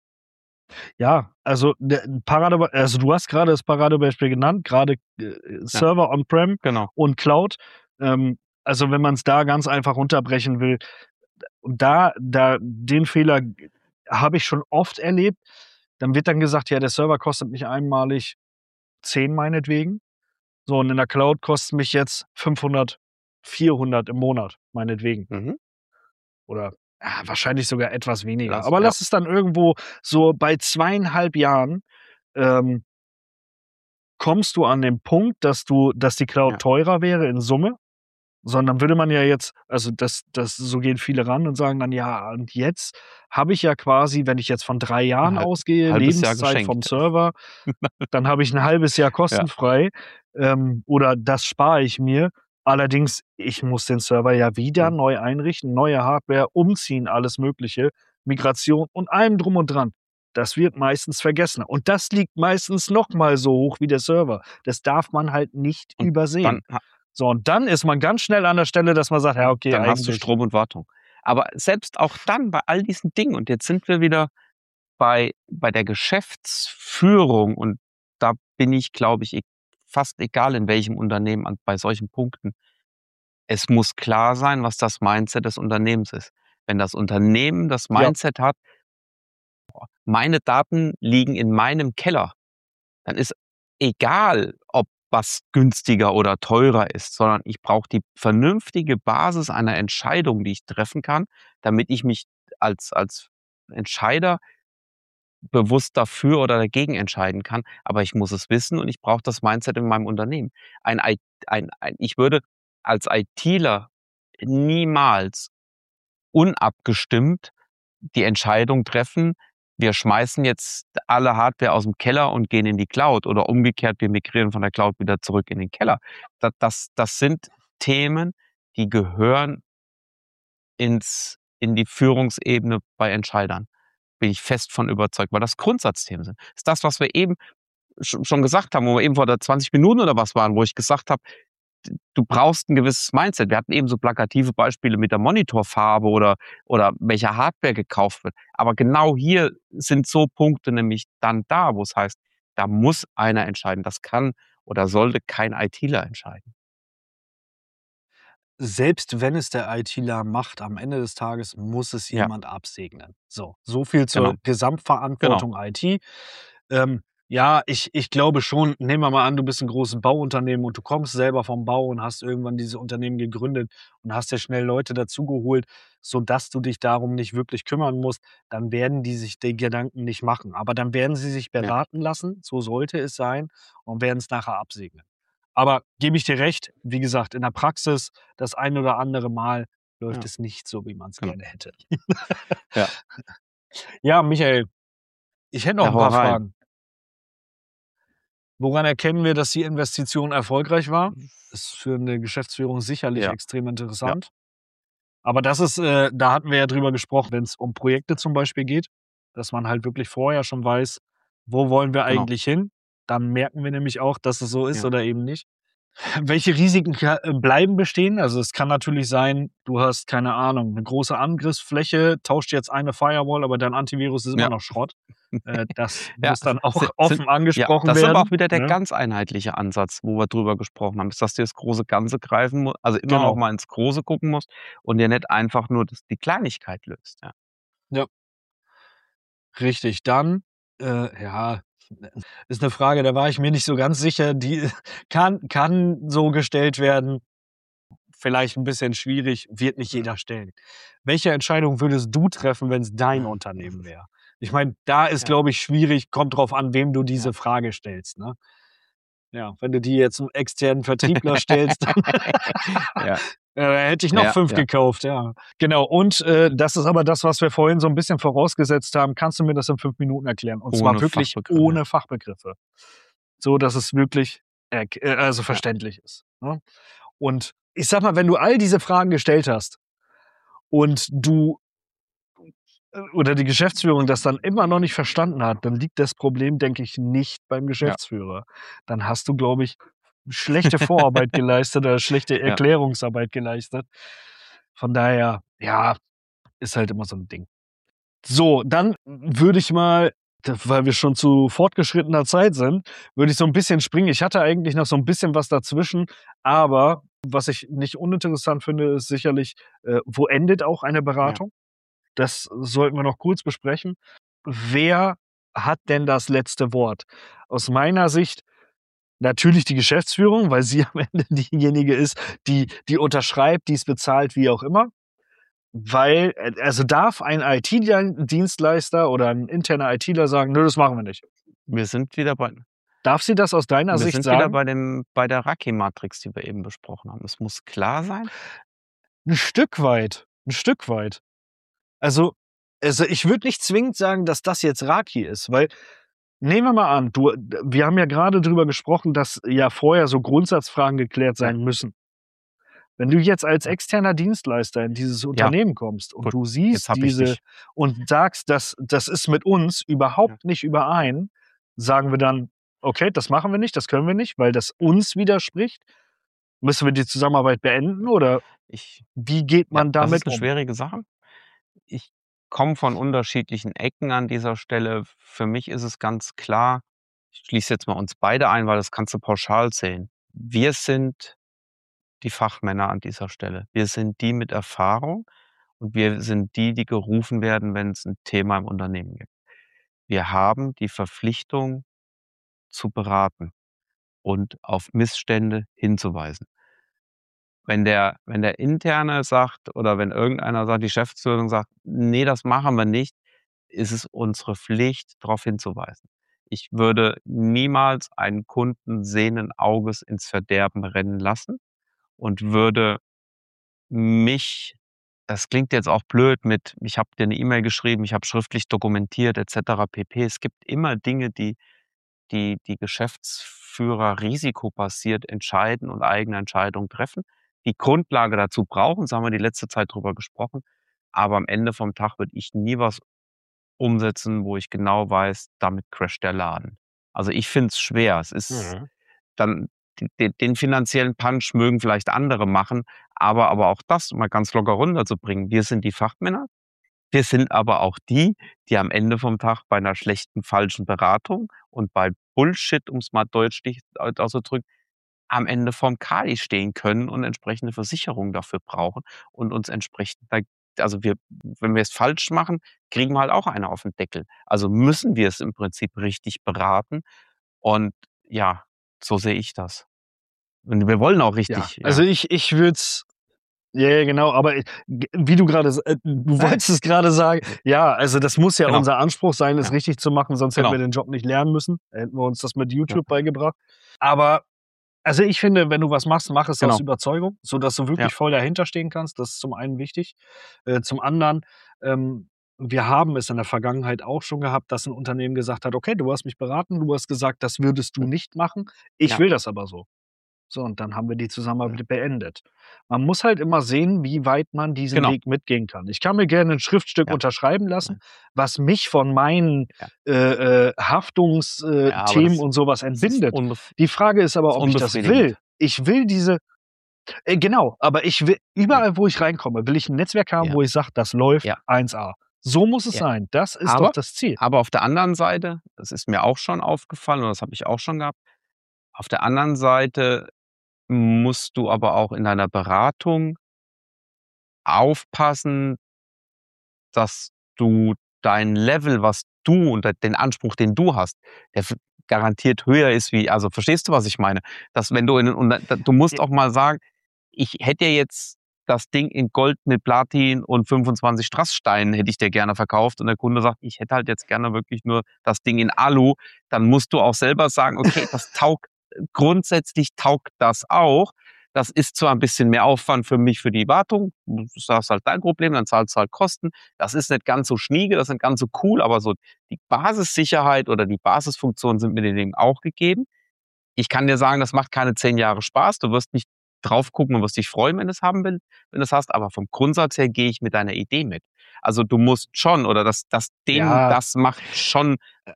Ja, also, also, du hast grade das Paradebeispiel genannt, grade, Ja, Server on-prem genau. und Cloud. Also, wenn man's da ganz einfach runterbrechen will, und da den Fehler habe ich schon oft erlebt. Dann wird dann gesagt: „Ja, der Server kostet mich einmalig 10 meinetwegen. So, und in der Cloud kostet's mich jetzt 500, 400 im Monat, meinetwegen. Mhm. Oder, wahrscheinlich sogar etwas weniger. Das Aber ja, lass es dann irgendwo so bei 2,5 Jahren, ähm, kommst du an den Punkt, dass die Cloud ja. teurer wäre in Summe, sondern würde man ja jetzt, also, das so gehen viele ran und sagen dann: „Ja, und jetzt habe ich ja quasi, wenn ich jetzt von 3 'N Jahren ausgehe, halbes Jahr Lebenszeit vom geschenkt. Server, dann habe ich 'n halbes Jahr Ja. kostenfrei, oder das spare ich mir. Allerdings, ich muss den Server ja wieder Mhm. neu einrichten, neue Hardware, umziehen, alles Mögliche, Migration und allem drum und dran. Das wird meistens vergessen. Und das liegt meistens noch mal so hoch wie der Server. Das darf man halt nicht Und dann übersehen. So, und dann ist man ganz schnell an der Stelle, dass man sagt: „Ja, okay, dann hast du eigentlich." Strom und Wartung. Aber selbst auch dann bei all diesen Dingen und jetzt sind wir wieder bei der Geschäftsführung und da bin ich, glaube ich, fast egal in welchem Unternehmen bei solchen Punkten. Es muss klar sein, was das Mindset des Unternehmens ist. Wenn das Unternehmen das Ja, Mindset hat: „Meine Daten liegen in meinem Keller“, dann ist egal, ob was günstiger oder teurer ist, sondern ich brauche die vernünftige Basis einer Entscheidung, die ich treffen kann, damit ich mich als Entscheider bewusst dafür oder dagegen entscheiden kann, aber ich muss es wissen und ich brauche das Mindset in meinem Unternehmen. Ich würde als ITler niemals unabgestimmt die Entscheidung treffen: „Wir schmeißen jetzt alle Hardware aus'm Keller und gehen in die Cloud“ oder umgekehrt: „Wir migrieren von der Cloud wieder zurück in den Keller.“ Das sind Themen, die gehören in die Führungsebene bei Entscheidern. Bin ich fest von überzeugt, weil das Grundsatzthemen sind. Das ist das, was wir eben schon gesagt haben, wo wir eben vor der 20 Minuten oder was waren, wo ich gesagt habe, du brauchst ein gewisses Mindset. Wir hatten eben so plakative Beispiele mit der Monitorfarbe oder welche Hardware gekauft wird. Aber genau hier sind so Punkte nämlich dann da, wo es heißt, da muss einer entscheiden. Das kann oder sollte kein ITler entscheiden. selbst wenn es der ITler macht, am Ende des Tages muss es Ja, jemand absegnen. So viel zur genau, genau. Gesamtverantwortung IT. Ja, ich glaube schon, nehmen wir mal an, du bist 'n großes Bauunternehmen und du kommst selber vom Bau und hast irgendwann dieses Unternehmen gegründet und hast dir schnell Leute dazugeholt, sodass du dich darum nicht wirklich kümmern musst, dann werden die sich den Gedanken nicht machen. Aber dann werden sie sich Ja, beraten lassen, so sollte es sein, und werden's nachher absegnen. Aber gebe ich dir recht, wie gesagt, in der Praxis das ein oder andere Mal läuft ja, es nicht so, wie man's genau. gerne hätte. Ja, Ja, Michael, ich hätte noch ja, 'n hau paar rein. Fragen. Woran erkennen wir, dass die Investition erfolgreich war? Ist für 'ne Geschäftsführung sicherlich Ja, extrem ja. interessant. Aber das ist, da hatten wir ja drüber gesprochen, wenn es um Projekte zum Beispiel geht, dass man halt wirklich vorher schon weiß, wo wollen wir Genau. eigentlich hin? Dann merken wir nämlich auch, dass es so ist Ja. oder eben nicht. Welche Risiken bleiben bestehen? Also, es kann natürlich sein, du hast, keine Ahnung, 'ne große Angriffsfläche, tauscht jetzt eine Firewall, aber dein Antivirus ist immer Ja. noch Schrott. Das Ja, muss dann si auch sind offen ja, angesprochen das ist aber auch werden, wieder der ne? ganz einheitliche Ansatz, wo wir drüber gesprochen haben, ist, dass du das große Ganze greifen musst, also immer noch Genau. mal ins Große gucken musst und dir nicht einfach nur die Kleinigkeit löst, ja. Ja, richtig. Dann, ja, ist 'ne Frage, da war ich mir nicht so ganz sicher. Die kann so gestellt werden, vielleicht 'n bisschen schwierig, wird nicht Mhm. jeder stellen. Welche Entscheidung würdest du treffen, wenn's dein Unternehmen wäre? Ich meine, da ist, Ja, glaube ich, schwierig, kommt drauf an, wem du ja. diese Frage stellst, ne? Ja, wenn du die jetzt 'nem externen Vertriebler stellst, dann Ja, hätte ich noch ja, 5 ja. gekauft, ja. Genau, und, das ist aber das, was wir vorhin so 'n bisschen vorausgesetzt haben. Kannst du mir das in 5 Minuten erklären? Und zwar Ohne wirklich Fachbegriffe. ohne Fachbegriffe, so dass es wirklich also Ja, verständlich ist, ne? Und ich sage mal, wenn du all diese Fragen gestellt hast und du oder die Geschäftsführung das dann immer noch nicht verstanden hat, dann liegt das Problem, denke ich, nicht beim ja, Geschäftsführer. Dann hast du, glaube ich, schlechte Vorarbeit geleistet oder schlechte ja. Erklärungsarbeit geleistet. Von daher, ja, ist halt immer so 'n Ding. So, dann würde ich mal, weil wir schon zu fortgeschrittener Zeit sind, würde ich so 'n bisschen springen. Ich hatte eigentlich noch so 'n bisschen was dazwischen, aber was ich nicht uninteressant finde, ist sicherlich, wo endet auch eine Ja. Beratung? Das sollten wir noch kurz besprechen. Wer hat denn das letzte Wort? Aus meiner Sicht natürlich die Geschäftsführung, weil sie am Ende diejenige ist, die unterschreibt, die's bezahlt, wie auch immer. Weil also darf ein IT-Dienstleister oder 'n interner ITler sagen: „Nö, das machen wir nicht." Wir sind wieder bei Darf sie das aus deiner wir Sicht sind wieder sagen? bei der Raki-Matrix, die wir eben besprochen haben. Es muss klar sein. 'N Stück weit, 'n Stück weit. Also ich würde nicht zwingend sagen, dass das jetzt Raki ist, weil nehmen wir mal an, wir haben ja grade drüber gesprochen, dass ja vorher so Grundsatzfragen geklärt Ja, sein müssen. Wenn du jetzt als ja. externer Dienstleister in dieses Ja, Unternehmen kommst und gut, du jetzt siehst habe ich diese dich. und sagst, das ist mit uns Ja, überhaupt nicht überein, sagen wir dann: „Okay, das machen wir nicht, das können wir nicht, weil das uns widerspricht." Müssen wir die Zusammenarbeit beenden oder ich wie geht ja, man das ist damit 'ne um? schwierige Sache. Ich komme von unterschiedlichen Ecken an dieser Stelle. Für mich ist es ganz klar, ich schließe jetzt mal uns beide ein, weil das kannst du pauschal sehen. Wir sind die Fachmänner an dieser Stelle. Wir sind die mit Erfahrung und wir sind die, die gerufen werden, wenn es 'n Thema im Unternehmen gibt. Wir haben die Verpflichtung zu beraten und auf Missstände hinzuweisen. Wenn der Interne sagt oder wenn irgendeiner sagt, die Geschäftsführung sagt: „Ne, das machen wir nicht“, ist es unsere Pflicht, darauf hinzuweisen. Ich würde niemals einen Kunden sehenden Auges ins Verderben rennen lassen und würde mich, das klingt jetzt auch blöd mit: „Ich habe dir 'ne E-Mail geschrieben, ich habe schriftlich dokumentiert“ et cetera pp. Es gibt immer Dinge, die Geschäftsführer risikobasiert entscheiden und eigene Entscheidungen treffen. Die Grundlage dazu brauchen, das haben wir die letzte Zeit drüber gesprochen, aber am Ende vom Tag würde ich nie was umsetzen, wo ich genau weiß, damit crasht der Laden. Also, ich finde es schwer. Es ist Mhm. dann den finanziellen Punch mögen vielleicht andere machen, aber auch das mal ganz locker runterzubringen. Wir sind die Fachmänner, wir sind aber auch die, die am Ende vom Tag bei 'ner schlechten, falschen Beratung und bei Bullshit, um's mal deutlich auszudrücken, am Ende vorm Kali stehen können und entsprechende Versicherungen dafür brauchen und uns entsprechend da, also wir, wenn wir es falsch machen, kriegen wir halt auch eine auf 'n Deckel. Also müssen wir es im Prinzip richtig beraten und ja, so sehe ich das. Und wir wollen auch Ja, richtig, also ja. ich würde es ja, ja, genau, aber wie du gerade, du Ja, wolltest es gerade sagen, ja, also das muss ja genau, unser Anspruch sein, es ja, richtig zu machen, sonst hätten wir genau, den Job nicht lernen müssen. Hätten wir uns das mit ja, YouTube beigebracht. Aber also ich finde, wenn du was machst, mach es aus genau, Überzeugung, sodass du ja, wirklich voll dahinter stehen kannst. Das ist zum einen wichtig. Zum anderen, wir haben es in der Vergangenheit auch schon gehabt, dass 'n Unternehmen gesagt hat: „Okay, du hast mich beraten, du hast gesagt, das würdest du hm, nicht machen. Ich ja, will das aber so." So, und dann haben wir die Zusammenarbeit beendet. Man muss halt immer sehen, wie weit man diesen Genau. Weg mitgehen kann. Ich kann mir gerne ein Schriftstück Ja. unterschreiben lassen, was mich von meinen Ja. Haftungsthemen Ja, aber das und sowas das ist entbindet. Die Frage ist aber, ob ich das will. unbefriedigend. Ich will diese genau, aber ich will überall, wo ich reinkomme, will ich 'n Netzwerk haben, Ja. wo ich sage, das läuft Ja. 1A. So muss es Ja. sein. Das ist doch Aber das Ziel. aber auf der anderen Seite, das ist mir auch schon aufgefallen und das habe ich auch schon gehabt, auf der anderen Seite musst du aber auch in deiner Beratung aufpassen, dass du dein Level, was du und den Anspruch, den du hast, der garantiert höher ist wie, also verstehst du, was ich meine? Dass wenn du du musst auch mal sagen, ich hätte jetzt das Ding in Gold mit Platin und 25 Strasssteinen hätte ich dir gerne verkauft und der Kunde sagt, ich hätte halt jetzt gerne wirklich nur das Ding in Alu, dann musst du auch selber sagen, okay, das taugt, grundsätzlich taugt das auch. Das ist zwar ein bisschen mehr Aufwand für mich für die Wartung, das ist halt dein Problem, dann zahlst du halt Kosten. Das ist nicht ganz so schnieke, das ist nicht ganz so cool, aber so die Basissicherheit oder die Basisfunktionen sind mir dem auch gegeben. Ich kann dir sagen, das macht keine 10 Jahre Spaß. Du wirst nicht drauf gucken und wirst dich freuen, wenn du es haben willst, wenn du es hast, aber vom Grundsatz her gehe ich mit deiner Idee mit. Also, du musst schon oder Ja. das macht schon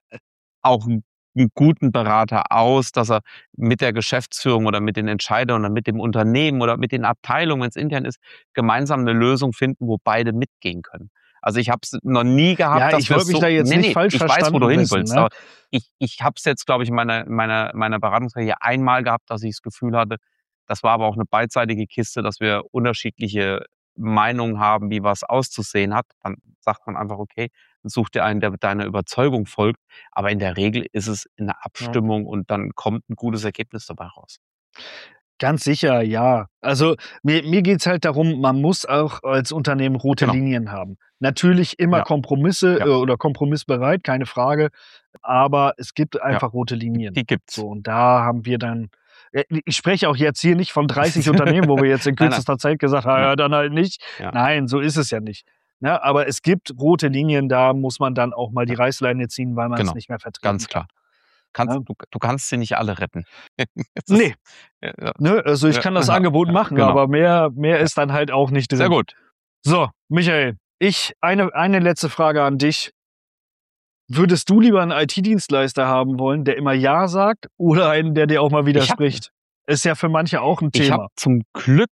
auch 'n guten Berater aus, dass er mit der Geschäftsführung oder mit den Entscheidern oder mit dem Unternehmen oder mit den Abteilungen, wenn's intern ist, gemeinsam 'ne Lösung finden, wo beide mitgehen können. Also, ich habe es noch nie gehabt, Ja, dass ich wir wollte mich so da jetzt nicht falsch ich weiß, wo du verstanden hin wissen, willst, ne? aber ich habe es jetzt, glaube ich, in meiner Beratungskarriere einmal gehabt, dass ich das Gefühl hatte, das war aber auch 'ne beidseitige Kiste, dass wir unterschiedliche Meinungen haben, wie was auszusehen hat. Dann sagt man einfach: „Okay, dann such dir einen, der deiner Überzeugung folgt." Aber in der Regel ist es in 'ner Ja. Abstimmung und dann kommt 'n gutes Ergebnis dabei raus. Ganz sicher, ja. Also, mir geht's halt darum, man muss auch als Unternehmen rote Genau. Linien haben. Natürlich immer Ja. Kompromisse, Ja. oder kompromissbereit, keine Frage, aber es gibt Ja. einfach rote Linien. Die gibt's. So, und da haben wir dann ich spreche auch jetzt hier nicht von 30 Unternehmen, wo wir jetzt in Nein, nein. kürzester Zeit gesagt haben: Ja. „Ja, dann halt nicht." Ja. Nein, so ist es ja nicht, ne? Aber es gibt rote Linien, da muss man dann auch mal die Ja. Reißleine ziehen, weil man's Genau. nicht mehr vertreten Ganz kann, klar. ne? Du kannst sie nicht alle retten. Es ist Ne, ja, ne? Also, ich ja, kann das ja, Angebot ja, machen, genau. aber mehr Ja. ist dann halt auch nicht Sehr drin. gut. So, Michael, eine letzte Frage an dich. Würdest du lieber 'n IT-Dienstleister haben wollen, der immer „ja" sagt oder einen, der dir auch mal Ich habe widerspricht? Ist ja für manche auch 'n ich habe Thema. zum Glück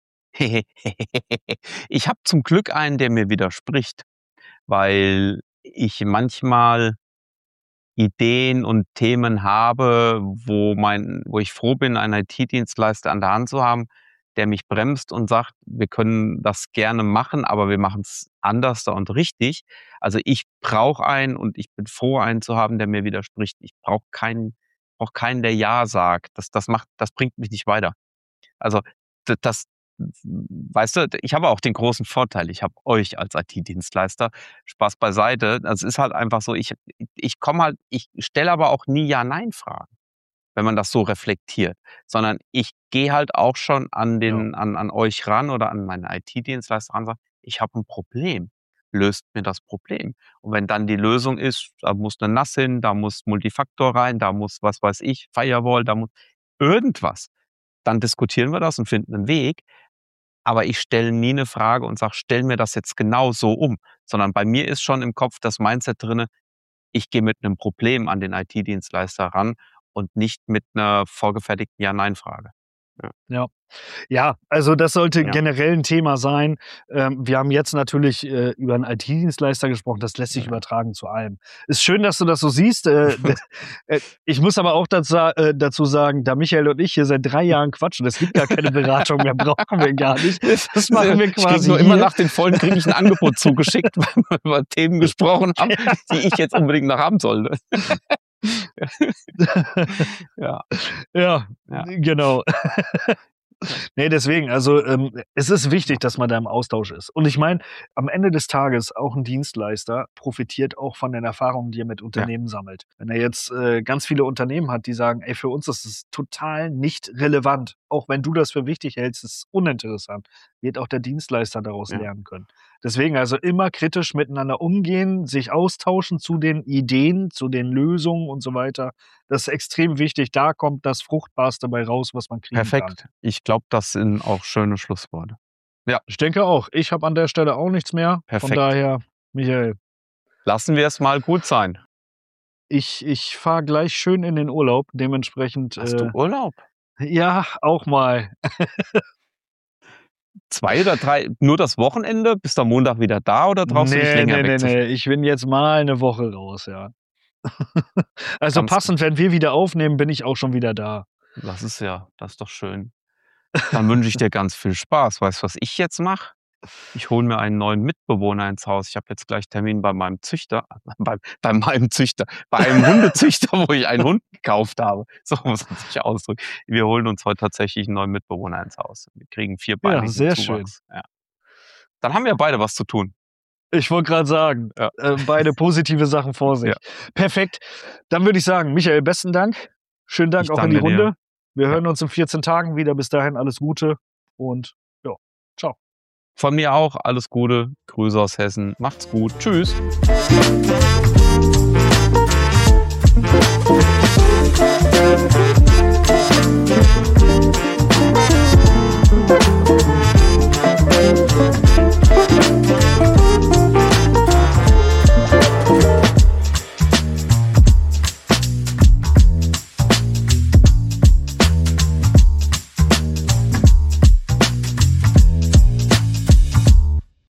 ich habe zum Glück einen, der mir widerspricht, weil ich manchmal Ideen und Themen habe, wo ich froh bin, einen IT-Dienstleister an der Hand zu haben, der mich bremst und sagt: „Wir können das gerne machen, aber wir machen's anders und richtig." Also, ich brauche einen und ich bin froh, einen zu haben, der mir widerspricht. Ich brauche keinen, der „ja" sagt. Das bringt mich nicht weiter. Also, das weißt du, ich habe auch den großen Vorteil, ich habe euch als IT-Dienstleister. Spaß beiseite. Also, es ist halt einfach so, ich stelle aber auch nie Ja-Nein-Fragen, wenn man das so reflektiert, sondern ich gehe halt auch schon Ja. an euch ran oder an meinen IT-Dienstleister ran und sage: „Ich habe 'n Problem. Löst mir das Problem." Und wenn dann die Lösung ist, da muss 'ne NAS hin, da muss Multifaktor rein, da muss, was weiß ich, Firewall, da muss irgendwas, dann diskutieren wir das und finden 'nen Weg. Aber ich stelle nie 'ne Frage und sage: „Stell mir das jetzt genau so um." Sondern bei mir ist schon im Kopf das Mindset drinne, ich gehe mit 'nem Problem an den IT-Dienstleister ran und nicht mit 'ner vorgefertigten Ja-Nein-Frage. Ja. Ja. Ja, also das sollte Ja. generell 'n Thema sein. Wir haben jetzt natürlich, über 'n IT-Dienstleister gesprochen, das lässt sich Ja. übertragen zu allem. Ist schön, dass du das so siehst. Ich muss aber auch dazu sagen, da Michael und ich hier seit 3 Jahren quatschen, es gibt gar keine Beratung mehr, brauchen wir gar nicht. Das machen wir Ich kriege quasi nur immer hier. nach den Folgen kriege ich 'n Angebot zugeschickt, weil wir über Themen gesprochen haben, die ich jetzt unbedingt noch haben soll, ne? Ja. Ja, Ja. genau. Ne, deswegen, also, es ist wichtig, dass man da im Austausch ist. Und ich meine, am Ende des Tages, auch 'n Dienstleister profitiert auch von den Erfahrungen, die er mit Ja. Unternehmen sammelt. Wenn er jetzt, ganz viele Unternehmen hat, die sagen: „Ey, für uns ist es total nicht relevant. Auch wenn du das für wichtig hältst, ist uninteressant." Wird auch der Dienstleister daraus Ja. lernen können. Deswegen also immer kritisch miteinander umgehen, sich austauschen zu den Ideen, zu den Lösungen und so weiter. Das ist extrem wichtig. Da kommt das Fruchtbarste bei raus, was man kriegen kann. Perfekt. Ich glaube, das sind auch schöne Schlussworte. Ich denke auch. Ich habe an der Stelle auch nichts mehr. Perfekt. Von daher, Michael, Lassen wir es mal gut sein. ich fahre gleich schön in den Urlaub. Dementsprechend, Hast du Urlaub? ja, auch mal. 2 oder 3, nur das Wochenende? Bist du am Montag wieder da oder traust du dich länger weg? Nee. Ich bin jetzt mal eine Woche raus, ja. Also Ganz- passend, wenn wir wieder aufnehmen, bin ich auch schon wieder da. Das ist doch schön. Dann wünsche ich dir ganz viel Spaß. Weißt du, was ich jetzt mache? Ich hole mir einen neuen Mitbewohner ins Haus. Ich habe jetzt gleich Termin bei meinem Züchter, bei einem Hundezüchter, wo ich einen Hund gekauft habe. So muss man sich ausdrücken. Wir holen uns heute tatsächlich einen neuen Mitbewohner ins Haus. Wir kriegen 4-beinigen sehr Zuwachs. Ja. Dann haben wir beide was zu tun. Ich wollte gerade sagen, Ja. beide positive Sachen vor sich. Ja. Perfekt. Dann würde ich sagen, Michael, besten Dank. Schönen Dank Ich auch in die danke dir. Runde. Wir hören uns in 14 Tagen wieder. Bis dahin alles Gute und ja, ciao. Von mir auch alles Gute. Grüße aus Hessen. Macht's gut. Tschüss.